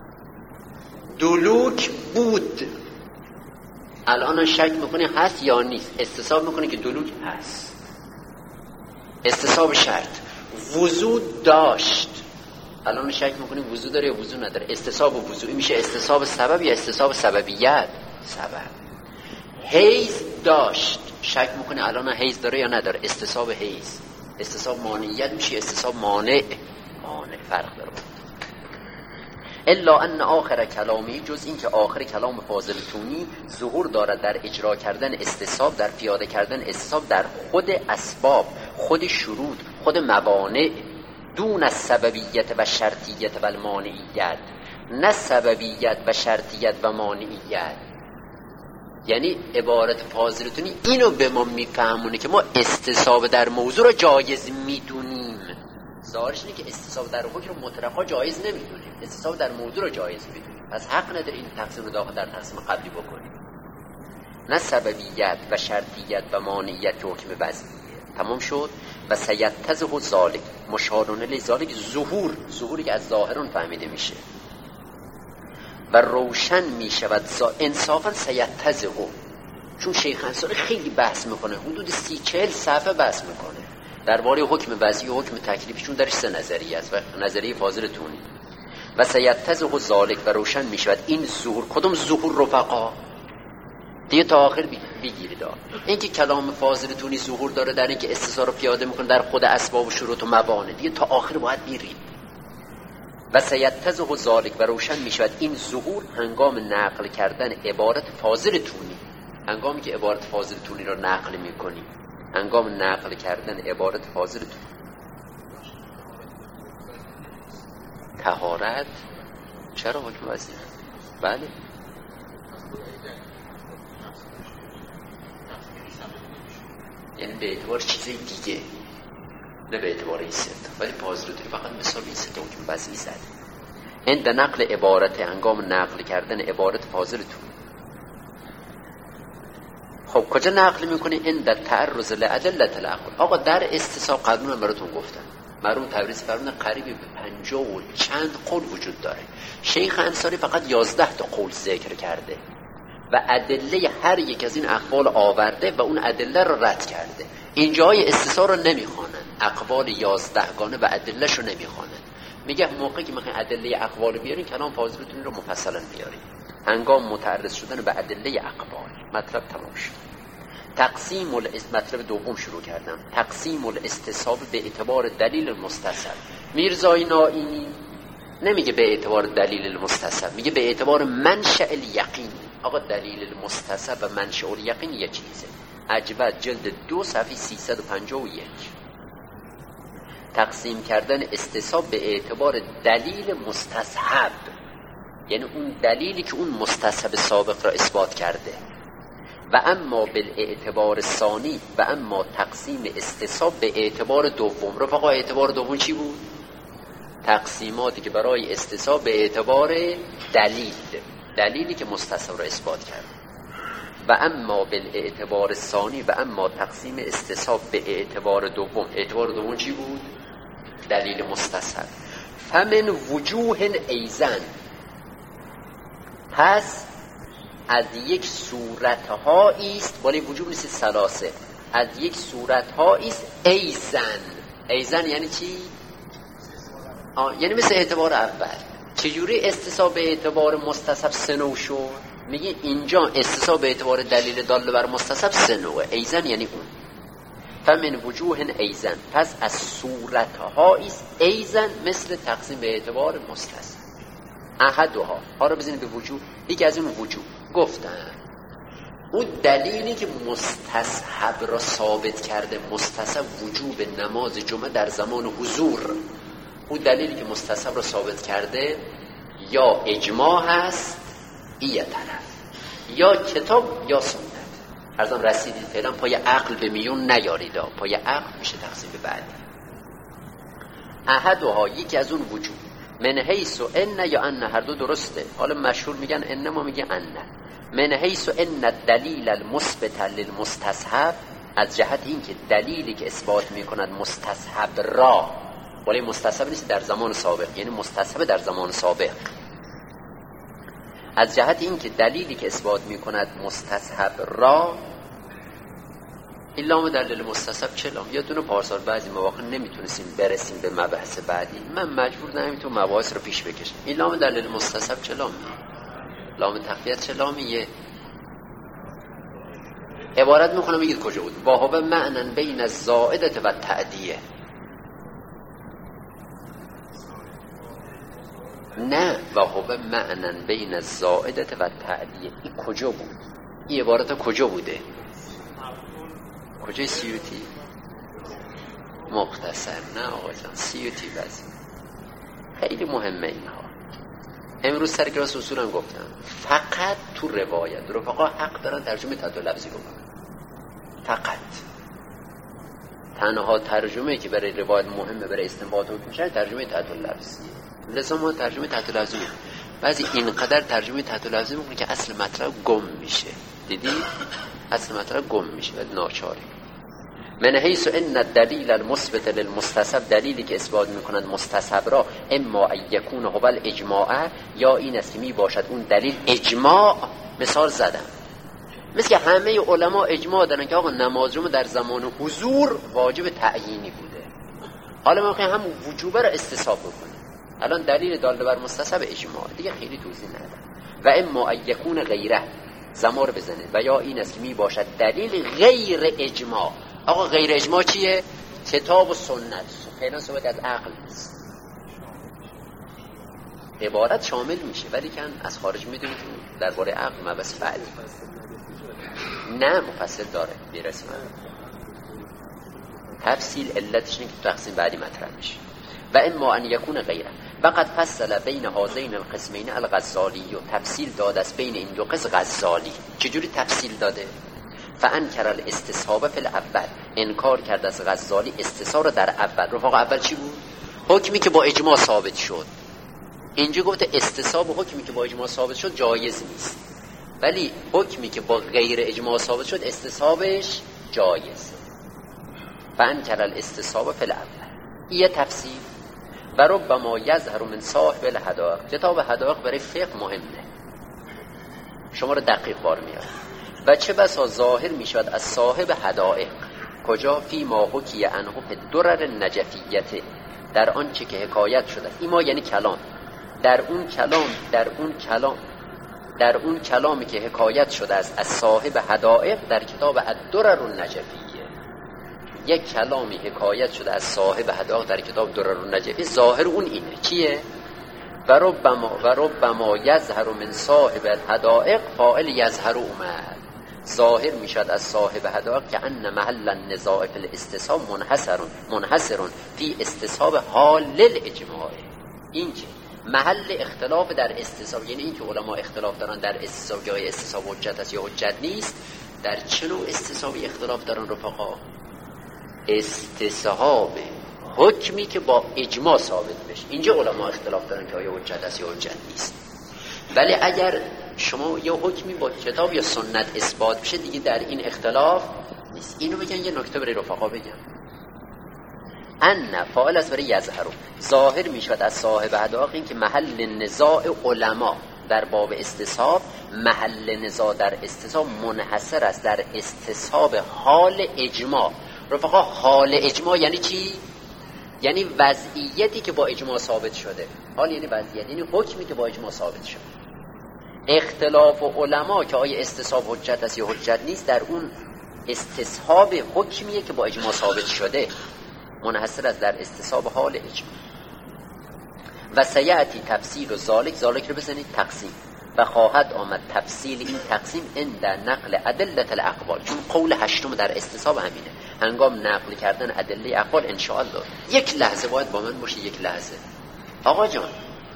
Speaker 1: دلوک بود، الان شک میکنه هست یا نیست، استصحاب میکنه که دلوک هست. استصحاب شرط. وضو داشت، الان شک میکنه وضو داره یا وضو نداره. استصحاب و وضوعی میشه استصحاب سبب یا استصحاب سببیت؟ سبب. حیض داشت، شک میکنه الان حیض داره یا نداره، استصحاب حیض. استصحاب مانعیت میشه استصحاب مانع، فرق داره. الا ان آخر کلامی، جز این که آخر کلام فاضل تونی ظهور دارد در اجرا کردن استصحاب، در پیاده کردن استصحاب در خود اسباب، خود شروط، خود موانع، دون السببیت و شرطیت و المانعیت، نه سببیت و شرطیت و مانعیت. یعنی عبارت فاضل تونی اینو به ما میفهمونه که ما استصحاب در موضوع رو جایز میدونیم. ظاهرش اینه که استصحاب در حکم مطلقا جایز نمیدونیم، استصحاب در موضوع رو جایز میدونیم. پس حق نداره این تقسیم رو داخل در تقسیم قبلی بکنیم. نه سببیت و شرطیت و مانعیت که حکم وضعیه. تمام شد. و سیتزه ذالک، مشارون لذالک، ظهوری که از ظاهرون فهمیده میشه و روشن میشود. انصافا سیتزه، چون شیخ انصاری خیلی بحث میکنه، حدود 30-40 صفحه بحث میکنه درباره حکم وضعی و حکم تکلیفی، چون درش 3 نظریه است و نظریه فاضل تونی. و سیتزه ذالک، و روشن میشود این ظهور. کدوم ظهور؟ رفقا دیگه تا آخر بگیرید. این که کلام فاضل تونی ظهور داره در این که استصحاب رو پیاده میکنه در خود اسباب و شروط و موانع، دیگه تا آخر باید بیرید. و سیتزه ذالک، و روشن میشود این ظهور هنگام نقل کردن عبارت فاضل تونی. هنگامی که عبارت فاضل تونی رو نقل میکنی، هنگام نقل کردن عبارت فاضل تونی. طهارت چرا حکم وضعی؟ بله، یعنی به اعتبار چیزی دیگه، نه به اعتبار این سه. ولی فاضل تونی فقط مثال این سه حکم وضعی زده. عند نقل عبارت، هنگام نقل کردن عبارت فاضل تونی. خب کجا نقل میکنه؟ عند تعرض لادله العقل. آقا در استصحاب قانون براتون گفتم، مرحوم تبریزی فرمودن قریب به 50 و چند قول وجود داره. شیخ انصاری فقط 11 تا قول ذکر کرده و ادله هر یک از این اقوال آورده و اون ادله رو رد کرده. اینجای استصحاب رو نمیخوانن، اقوال 11 گانه و ادلهش رو نمیخوانن. میگه موقعی که میخواین ادله اقوال بیارین، کلام فاضلتون رو مفصلا بیارین. هنگام متعرض شدن به ادله اقوال. مطلب تمام شد. مطلب دوم شروع کردم. تقسیم الاستصحاب به اعتبار دلیل المستصحب. میرزای نائینی نمیگه به اعتبار دلیل المستصحب، میگه به اعتبار منشأ الیقین. آقا دلیل المستصحب و منشأ الیقین یه چیزه. عجبت جلد 2 صفحه 351. تقسیم کردن استصحاب به اعتبار دلیل مستصحب، یعنی اون دلیلی که اون مستصحب سابق را اثبات کرده. و اما بالاعتبار ثانی، و اما تقسیم استصحاب به اعتبار دوم. رفقا اعتبار دوم چی بود؟ تقسیماتی که برای استصحاب به اعتبار دلیلی که مستصحب را اثبات کرده. و اما بالاعتبار ثانی، و اما تقسیم استصحاب به اعتبار دوم. اعتبار دوم چی بود؟ دلیل مستصحب. فمن وجوه ایزن، پس از یک صورتهایی است، ولی وجوه نیست ثلاثه، از یک صورتهایی است ایزن یعنی چی؟ یعنی مثل اعتبار اول. چجوری استصحاب به اعتبار مستصحب سنو شد؟ میگه اینجا استصحاب به اعتبار دلیل دال بر مستصحب سنوه. ایزن یعنی اون. فمن وجوه ایزن، پس از صورتهایی است ایزن مثل تقسیم به اعتبار مستصحب. احدها، ها رو بزنید به وجوه. یکی از این وجوه گفتن اون دلیلی که مستصحب را ثابت کرده، مستصحب وجوب نماز جمعه در زمان حضور، اون دلیلی که مستصحب را ثابت کرده یا اجماع هست یه طرف، یا کتاب یا سنت. ارزم رسیدید فعلا پای عقل به میون نیارید، پای عقل میشه تقسیم به بعدی. احدها، یکی از اون وجوه، من حیث ان یا ان، هر دو درسته. حالا مشهور میگن ان، ما میگه ان. من حیث ان الدلیل المثبت للمستصحب، از جهت این که دلیلی که اثبات میکند مستصحب را، ولی مستصحب نیست در زمان سابق، یعنی مستصحب در زمان سابق. از جهت این که دلیلی که اثبات میکند مستصحب را، این لام دلیل مستصحب چه لام؟ یادتونه پارسال بعضی مواقع نمیتونستیم برسیم به مبحث بعدی، من مجبور نمیتونم مباحث رو پیش بکشم. این لام دلیل مستصحب چه لامیه؟ لام تخفیت چه لامیه؟ عبارت میخونم بگید کجا بود. واهو معنن بین الزائده و تعدیه. نه، واهو معنن بین الزائده و تعدیه. این کجا بود؟ این عبارت کجا بوده؟ کجای سیوتی؟ مختصر نه آقا جان، سیوتی بس. خیلی مهمه اینها. امروز سر کلاس اصولا گفتم فقط تو روایت رفقا حق دارن ترجمه تحت لفظی بکنن. فقط تنها ترجمه که برای روایت مهمه، برای استنباط حکم میشه ترجمه تحت لفظی. لذا ما ترجمه تحت لفظی میکنیم. بعضی اینقدر ترجمه تحت لفظی میکنه که اصل مطلب گم میشه. دیدی؟ اصل مطلب گم میشه و ناچاری. من حیث ان الدلیل المثبت للمستصحب، دلیلی که اثبات میکنند مستصحب را، اما ان یکون هو الاجماع، یا این است که می باشد اون دلیل اجماع. مثال زدم، مثل که همه علما اجماع دارن که آقا نماز جمعه در زمان حضور واجب تعیینی بوده. حالا ما میخوایم هم وجوبه را استصحاب بکنیم. الان دلیل دال بر مستصحب اجماع، دیگه خیلی توضیح ندارم. و اما ان یکون غیره، زمار بزنه، و یا این است که می باشد دلیل غیر اجماع. آقا غیر اجماع چیه؟ کتاب و سنت. فعلا صحبت از عقل نیست. عبارت شامل میشه ولی کن از خارج میدونید درباره عقل مبحث فعلی. نه مفصل داره بیرسیم. تفصیل علتش اینه که تقسیم بعدی مطرح میشه. و اما ان یکون غیره، وقد فصل بین هذین القسمین الغزالی، و تفصیل داده است بین این دو قسم غزالی. چجوری تفصیل داده؟ فانکر الاستصحاب فی الاول، انکار کرد از غزالی استصحاب در اول. رفاق اول چی بود؟ حکمی که با اجماع ثابت شد. اینجا گفته استصحاب حکمی که با اجماع ثابت شد جایز نیست، ولی حکمی که با غیر اجماع ثابت شد استصحابش جایز. فانکر الاستصحاب فی الاول، این تفصیل. و ربما یظهر من صاحب الحدائق، کتاب حدائق برای فقه مهمه، شما رو دقیق بار میاد. و چه بسا ظاهر می شود از صاحب حدائق. کجا؟ فی ما حکی عنه الدرر النجفیه، در آن چه که حکایت شده. این ما یعنی کلام، در اون کلامی که حکایت شده است از صاحب حدائق در کتاب الدرر النجفیه. یک کلامی حکایت شده از صاحب حدائق در کتاب درر النجفیه، ظاهر اون اینه. کیه؟ و ربما یظهر من صاحب الحدائق فاعل یظهر اومد. ظاهر میشد از صاحب حداق که ان محل النزاع فی الاستصحاب منحصر فی استصحاب حال الاجماع. این که محل اختلاف در استصحاب، یعنی این که علما اختلاف دارن در استصحاب یا استصحاب حجت است یا حجت نیست، در چه نوع استصحابی اختلاف دارن رفقا؟ استصحاب حکمی که با اجماع ثابت بشه، اینجا علما اختلاف دارن که آیا حجت است یا حجت نیست. ولی اگر شما یه حکمی با کتاب یا سنت اثبات بشه دیگه در این اختلاف نیست. اینو بگن یه نکته برای رفقا بگم، ان فاعل است برای یظهر، ظاهر میشود از صاحب حداق این که محل نزاع علما در باب استصحاب، محل نزاع در استصحاب منحصر است در استصحاب حال اجماع. رفقا حال اجماع یعنی چی؟ یعنی وضعیتی که با اجماع ثابت شده. حال یعنی وضعیت، یعنی حکمی که با اجماع ثابت شده. اختلاف علما که آیا استصحاب حجت است یا حجت نیست در اون استصحاب حکمیه که با اجماع ثابت شده، منحصر است در استصحاب حال اجماع. و سیأتی تفسیر و ذالک رو بزنید تقسیم، و خواهد آمد تفصیل این تقسیم عند نقل ادله الاقوال، چون قول هشتم در استصحاب همینه، هنگام نقل کردن ادله اقوال انشاءالله. یک لحظه باید با من باشه، یک لحظه. آقا جان،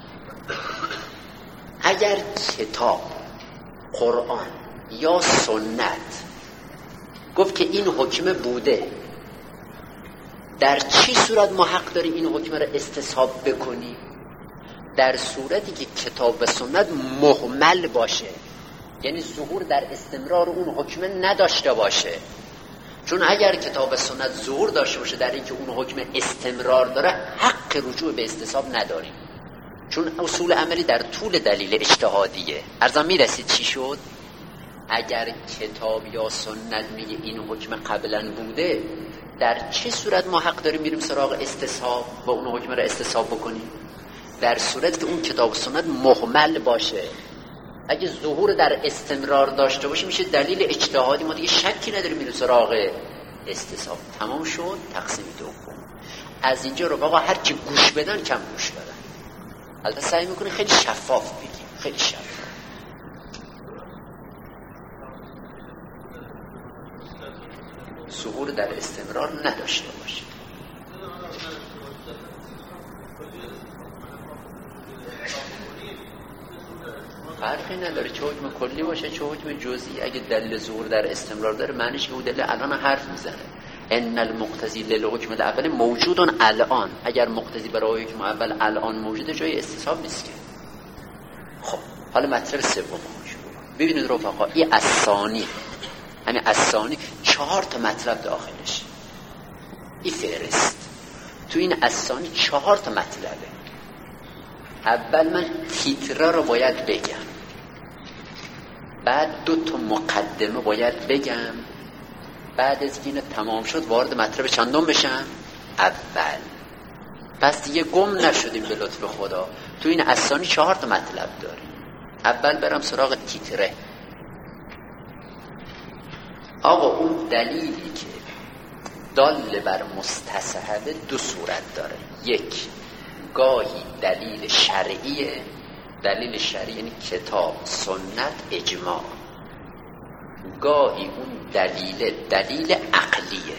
Speaker 1: اگر کتاب قرآن یا سنت گفت که این حکم بوده، در چی صورت ما حق داریم این حکم را استصحاب بکنیم؟ در صورتی که کتاب و سنت مهمل باشه، یعنی ظهور در استمرار اون حکم نداشته باشه. چون اگر کتاب و سنت ظهور داشته باشه در اینکه اون حکم استمرار داره، حق رجوع به استصحاب نداریم، چون اصول عملی در طول دلیل اجتهادیه. ارزم میرسید چی شد؟ اگر کتاب یا سنت میگه این حکم قبلا بوده، در چه صورت ما حق داریم میریم سراغ استصحاب و اون حکم را استصحاب بکنیم؟ در صورت که اون کتاب و سنت مهمل باشه. اگه ظهور در استمرار داشته باشه میشه دلیل اجتهادی، ما دیگه شکی نداریم میریم سراغ استصحاب. تمام شد تقسیم دوم. از اینجا رو بابا هر چی گوش بدن کم گوش بدن. البته سعی میکنه خیلی شفاف بگیم، خیلی شفاف. ظهور در استمرار نداشته باشه. فرقی نداره چه حکم کلی باشه چه حکم جزئی. اگه دلیل ظهور در استمرار داره معنیش که او دلیل الان حرف میزنه. ان المقتضی للحکم الاول موجود الان. اگر مقتضی برای حکم اول الان موجوده، جای استصحاب نیست که. خب حالا مطلب سوم ببینید رفقا، این الثانی، همین الثانی 4 تا مطلب داخلش. این فهرست تو این الثانی 4 تا مطلبه. اول من تیتره رو باید بگم، بعد 2 تا مقدمه باید بگم، بعد از اینه تمام شد وارد مطلب چندم بشم؟ اول. پس دیگه گم نشدیم به لطف خدا. تو این الثانی 4 تا مطلب داریم. اول برم سراغ تیتره. آقا اون دلیلی که دال بر مستصحبه 2 صورت داره. یک، گاهی دلیل شرعیه. دلیل شرعی یعنی کتاب، سنت، اجماع. گاهی اون دلیل عقلیه.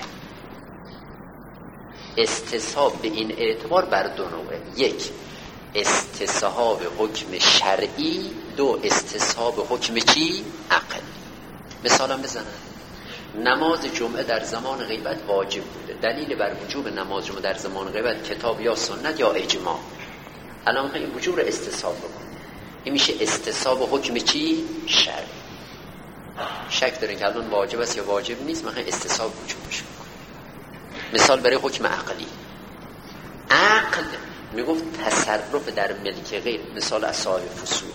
Speaker 1: استصحاب به این اعتبار بر 2 نوعه. یک، استصحاب حکم شرعی. 2، استصحاب حکم چی؟ عقلی. مثالم بزنم. نماز جمعه در زمان غیبت واجب بوده. دلیل بر وجوب نماز جمعه در زمان غیبت کتاب یا سنت یا اجماع. الان میخوایم این وجوب رو استصحاب بکنیم. این میشه استصحاب حکم چی؟ شرعی. شک دارین که الان واجب است یا واجب نیست، میخوایم استصحاب وجوبش بکنیم. مثال برای حکم عقلی. عقل میگفت تصرف در ملک غیر. مثال از صاحب فصوله.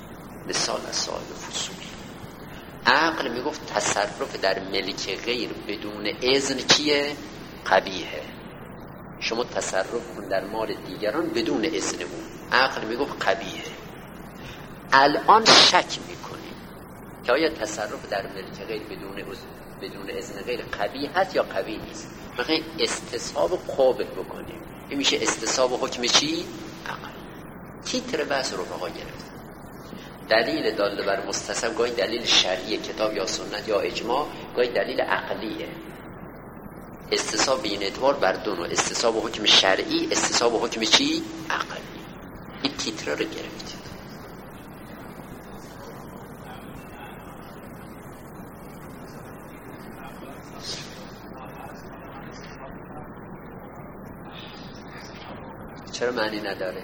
Speaker 1: عقل میگفت تصرف در ملک غیر بدون اذن چیه؟ قبیحه. شما تصرف کن در مال دیگران بدون اذن اون. عقل میگفت قبیحه. الان شک میکنیم که آیا تصرف در ملک غیر بدون اذن غیر قبیح هست یا قبیح نیست. میخوایم استصحاب قابل بکنیم. این میشه استصحاب حکم چی؟ عقل. تیتر بحث رو بقا گرفت. دلیل داله بر مستصحب گاهی دلیل شرعی کتاب یا سنت یا اجماع، گاهی دلیل عقلیه. استصحاب به این اعتبار بر دو نوع، استصحاب حکم شرعی، استصحاب حکم چی؟ عقلی. این تیتر رو گرفتید. چرا معنی نداره؟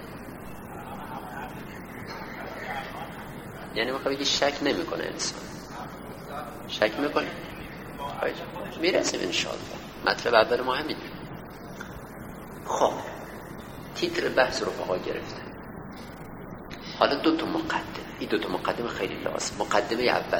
Speaker 1: یعنی میخواه بگی شک نمیکنه انسان. شک میکنه؟ میرسیم انشاءالله. مطلب اول ما همین. خب تیتر بحث رو فقط گرفتن. حالا دو تا مقدمه. این دو تا مقدمه خیلی لازم. مقدمه اول،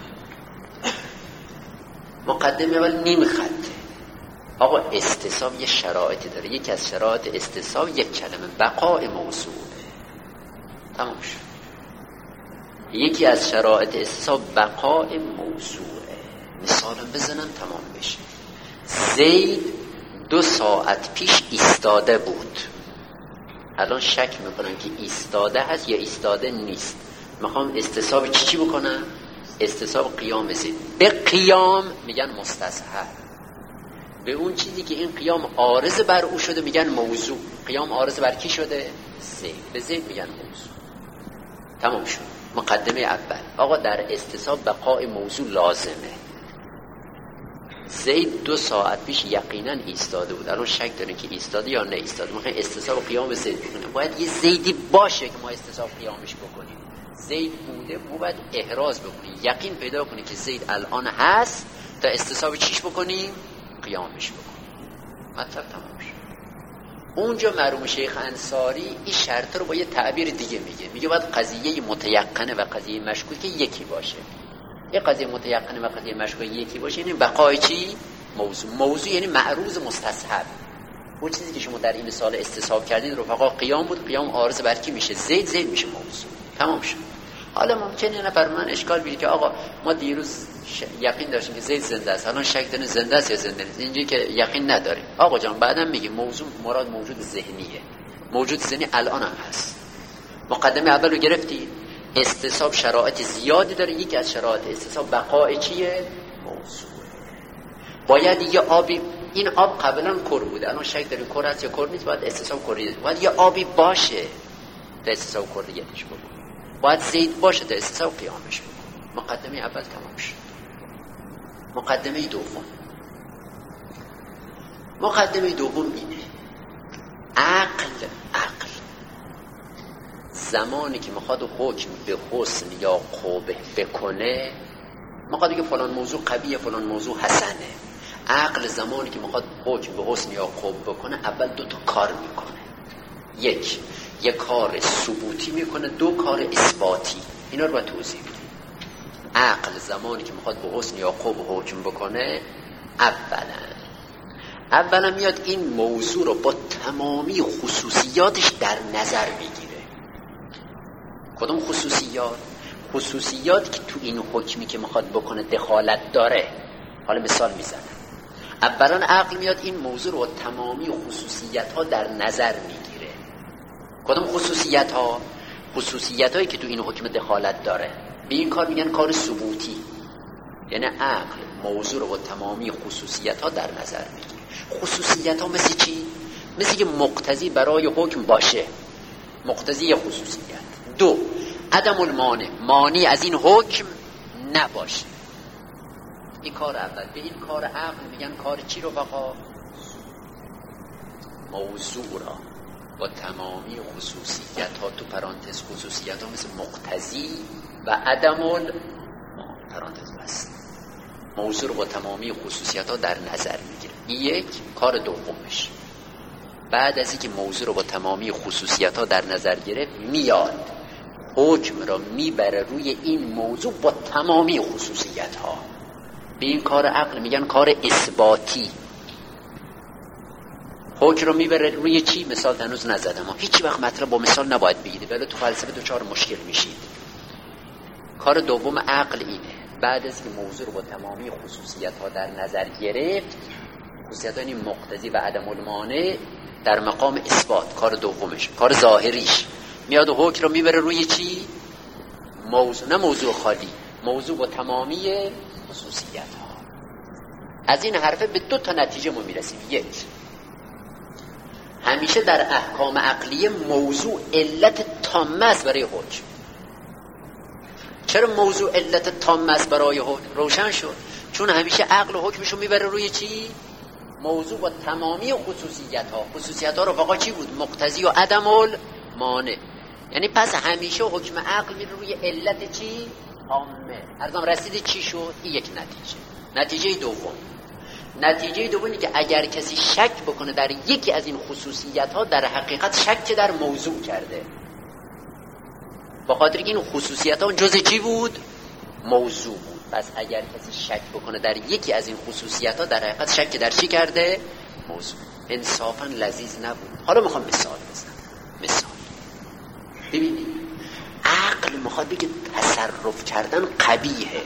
Speaker 1: مقدمه اول نیم خطه. آقا استصحاب یه شرایطی داره. یکی از شرایط استصحاب یک کلمه بقاء موصول. تمام شد. یکی از شرایط استصحاب بقاء موصوله. مثالم بزنم تمام بشه. زید 2 ساعت پیش ایستاده بود. الان شک میکنم که ایستاده هست یا ایستاده نیست. میخوام استصحاب چی بکنم؟ استصحاب قیام زید. به قیام میگن مستصحب. به اون چیزی که این قیام عارض بر او شده میگن موضوع. قیام عارض بر کی شده؟ زید. به زید میگن موضوع. تمام شد. مقدمه اول. آقا در استصحاب بقاء موضوع لازمه. زید 2 ساعت پیش یقینا ایستاده بود. الان شک داریم که ایستاده یا نه ایستاده. میخوایم استصحاب قیام زید بکنیم. باید یه زیدی باشه که ما استصحاب قیامش بکنیم. زید بوده، ما باید احراز بکنیم، یقین پیدا کنیم که زید الان هست تا استصحاب چیش بکنیم؟ قیامش بکنیم. مطلب تمام شد. اونجا مرحوم شیخ انصاری این شرط رو با یه تعبیر دیگه میگه باید قضیه متیقنه و قضیه مشکوکه یکی باشه. یه قضیه متیقنه و قضیه مشکوکه یکی باشه یعنی بقای چی؟ موضوع یعنی معروض مستصحب. اون چیزی که شما در این سال استصحاب کردید رفقا قیام بود، قیام عارض بر کی میشه؟ زید میشه موضوع. تمام شد. حالا ممکنه نفر من اشکال بیاره که آقا ما دیروز یقین داشتیم که زید زنده است، الان شک داریم زنده است یا زنده نیست. اینجوری که یقین نداریم. آقا جان بعدم میگه موضوع مراد موجود ذهنیه. موجود ذهنی الان هم هست. مقدمه اول رو گرفتید. استصحاب شرایط زیادی داره. یکی از شرایط استصحاب بقای چیه؟ موضوع. باید یه آبی، این آب قبلا کر بوده الان شک داریم کر هست یا کر نیست، باید استصحاب کریه. باید یه آبی باشه تا استصحاب کریتش بکنه. باید زید باشه تا استصحاب قیامش بکنه. مقدمه اول تمام شد. مقدمه دوم. مقدمه دوم اینه. عقل زمانی که میخواد حکم به حسن یا قبح بکنه، میخواد بگه فلان موضوع قبیه فلان موضوع حسنه. عقل زمانی که میخواد حکم به حسن یا قبح بکنه اول 2 تا کار میکنه. یک کار ثبوتی میکنه، 2 کار اثباتی. اینا رو باید توضیح بدیم. عقل زمانی که میخواد به حسن یا قبح حکم بکنه اولا میاد این موضوع رو با تمامی خصوصیاتش در نظر میگیره. کدوم خصوصیات؟ خصوصیاتی که تو این حکمی که میخواد بکنه دخالت داره. حالا مثال میزنم. اولا عقل میاد این موضوع رو با تمامی خصوصیت ها در نظر میگیره. کدوم خصوصیت ها؟ خصوصیت هایی که تو این حکم دخالت داره. به این کار میگن کار ثبوتی. یعنی عقل موضوع رو با تمامی خصوصیت ها در نظر میگیره. خصوصیت ها مثل چی؟ مثل که مقتضی برای حکم باشه. مقتضی خصوصیت. 2 عدم المانع، مانع از این حکم نباشه. این کار اول. به این کار عقل میگن کار چی رو بقا؟ موضوع را با تمامی خصوصیت ها، تو پرانتز خصوصیت ها مثل مقتضی و عدم پرانتز بست، موضوع رو با تمامی خصوصیت ها در نظر میگیره. این یک کار دومش. بعد از اینکه موضوع رو با تمامی خصوصیت ها در نظر گرفت میاد حکم را میبره روی این موضوع با تمامی خصوصیت ها. به این کار عقل میگن کار اثباتی. حکم رو میبره روی چی؟ مثال هنوز نزدم. هیچ وقت مطلب با مثال نباید بگیرید ولی تو فلسفه دچار مشکل میشید. کار دوم عقل اینه. بعد از که موضوع رو با تمامی خصوصیت ها در نظر گرفت، خصوصیت ها مقتضی و عدم المانع در مقام اثبات، کار دومش، کار ظاهریش، میاد و حکم رو میبره روی چی؟ موضوع، نه موضوع خالی، موضوع با تمامی خصوصیت ها. از این حرفه به 2 نتیجه ما میرسیم. 1، همیشه در احکام عقلیه موضوع علت تامه است برای حکم. چرا موضوع علت تامه است برای حکم؟ روشن شد. چون همیشه عقل و حکمشو میبره روی چی؟ موضوع با تمامی خصوصیت ها رفقا چی بود؟ مقتضی و عدم المانع. یعنی پس همیشه حکم عقل میره روی علت چی؟ تامه. ارزم رسید چی شد؟ این یک نتیجه دوم. نتیجه دومی که اگر کسی شک بکنه در یکی از این خصوصیت ها، در حقیقت شک در موضوع کرده، با خاطر که این خصوصیت ها جز چی بود؟ موضوع بود. پس اگر کسی شک بکنه در یکی از این خصوصیت ها، در حقیقت شک در چی کرده؟ موضوع. انصافا لذیذ نبود. حالا میخوام مثال بزنم. مثال ببینید، عقل میخواد بگه تصرف کردن قبیحه.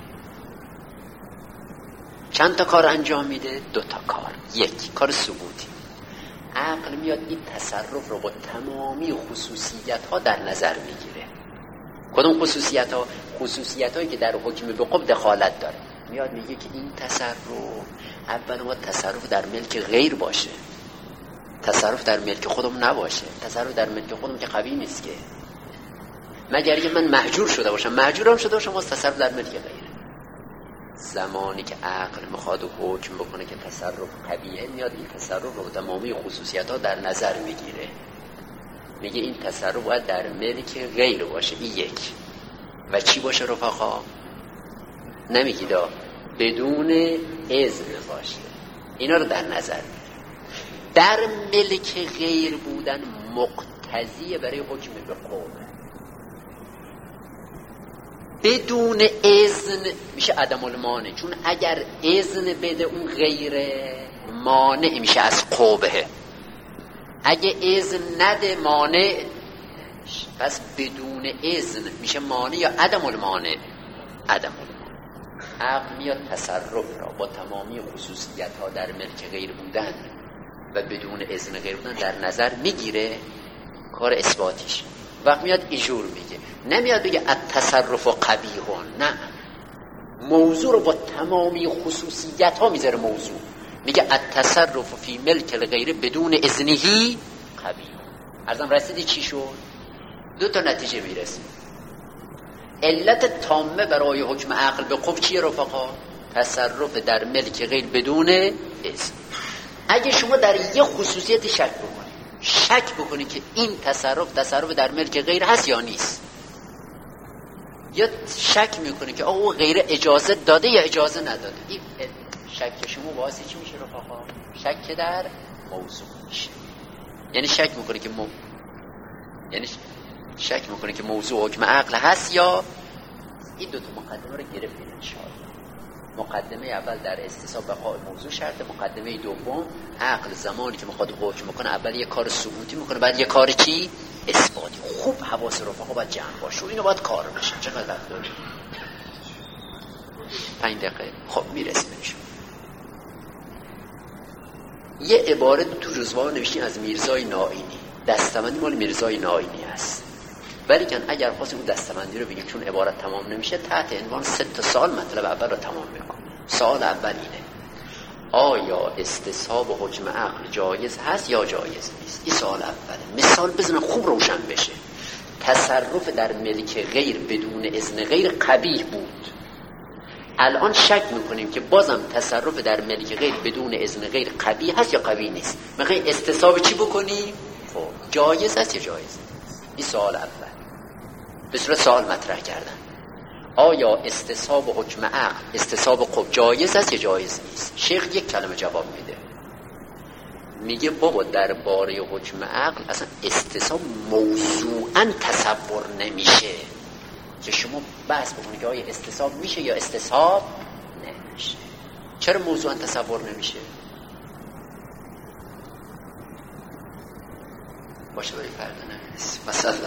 Speaker 1: چند تا کار انجام میده؟ 2 تا کار. 1 کار ثبوتی. عقل میاد این تصرف رو با تمامی خصوصیت ها در نظر میگیره. کدوم خصوصیت ها؟ خصوصیت هایی که در حکم به قب دخالت داره. میاد میگه که این تصرف اول ما تصرف در ملک غیر باشه، تصرف در ملک خودم نباشه. تصرف در ملک خودم که قوی نیست که، مگر که من محجور شده باشم. محجورم شده باشم واسه تصرف در ملک غیره. زمانی که عقل میخواد حکم بکنه که تصرف قویه، میاد این تصرف رو تمامی خصوصیت ها در نظر میگیره. میگه این تصرف باید در ملک غیر باشه. این 1. و چی باشه رفقا؟ نمیگید بدون اذن باشه. اینا رو در نظر میگیره. در ملک غیر بودن مقتضیه برای حکم به قوم. بدون اذن میشه عدم المانع، چون اگر اذن بده اون غیره، مانع میشه از قوبه. اگه اذن نده مانع، پس بدون اذن میشه مانع یا عدم المانع؟ عدم المانع. عقل میاد تصرف را با تمامی خصوصیت ها در ملک غیر بودن و بدون اذن غیر بودن در نظر میگیره. کار اثباتیش وقت میاد ایجور میگه، نمیاد بگه التصرف قبیحون، نه، موضوع رو با تمامی خصوصیت ها میذاره. موضوع میگه التصرف فی ملک الغیر بدون اذنهی قبیح. ارزم رسیدی چی شد؟ 2 تا نتیجه میرسیم. علت تامه برای حکم عقل به قب چیه رفقا؟ تصرف در ملک غیر بدون اذن. اگه شما در یه خصوصیت شک بکنی که این تصرف در ملک غیر هست یا نیست، یا شک میکنی که او غیر اجازه داده یا اجازه نداده، این شک شما واسه چی میشه رفقا؟ شک در موضوع میشه. یعنی شک میکنه که موضوع حکم عقل هست یا. این 2 تا مقدمه رو گرفتیم انشاءالله. مقدمه اول در استصحاب بقای موضوع شرط، مقدمه دوم عقل زمانی که میخواد حکم کنه اول یه کار ثبوتی میکنه، بعد یه کار چی؟ اثباتی. خوب حواس رفقا باید جمع باشه، اینو باید کار بشه. چقدر وقت داریم؟ 5 دقیقه. خب میرسیم انشاءالله. یه عباره تو جزوه نوشتین از میرزای نائینی. دستمندی مال میرزای نائینی هست، ولی که اگر خواستیم اون دستمندی رو بگیم چون عبارت تمام نمیشه، تحت عنوان 3 سال مطلب اول رو تمام میکنه. سال اول اینه: آیا استصحاب حکم عقل جایز هست یا جایز نیست؟ این سال اوله. مثال بزنم خوب روشن بشه. تصرف در ملک غیر بدون اذن غیر قبیح بود. الان شک میکنیم که بازم تصرف در ملک غیر بدون اذن غیر قبیح هست یا قبیح نیست. میخوایم استصحاب چی بکنیم؟ جایز هست یا جایز نیست؟ این سال اول. به صورت سوال مطرح کردن: آیا استصحاب حکم عقل، استصحاب قب جایز است یا جایز نیست؟ شیخ یک کلمه جواب میده، میگه بابا درباره حکم عقل اصلا استصحاب موضوعاً تصور نمیشه که شما بحث بکنید که آیا استصحاب میشه یا استصحاب نمیشه. چرا موضوعاً تصور نمیشه؟ باشه برای فردا نمیرسیم. مثلا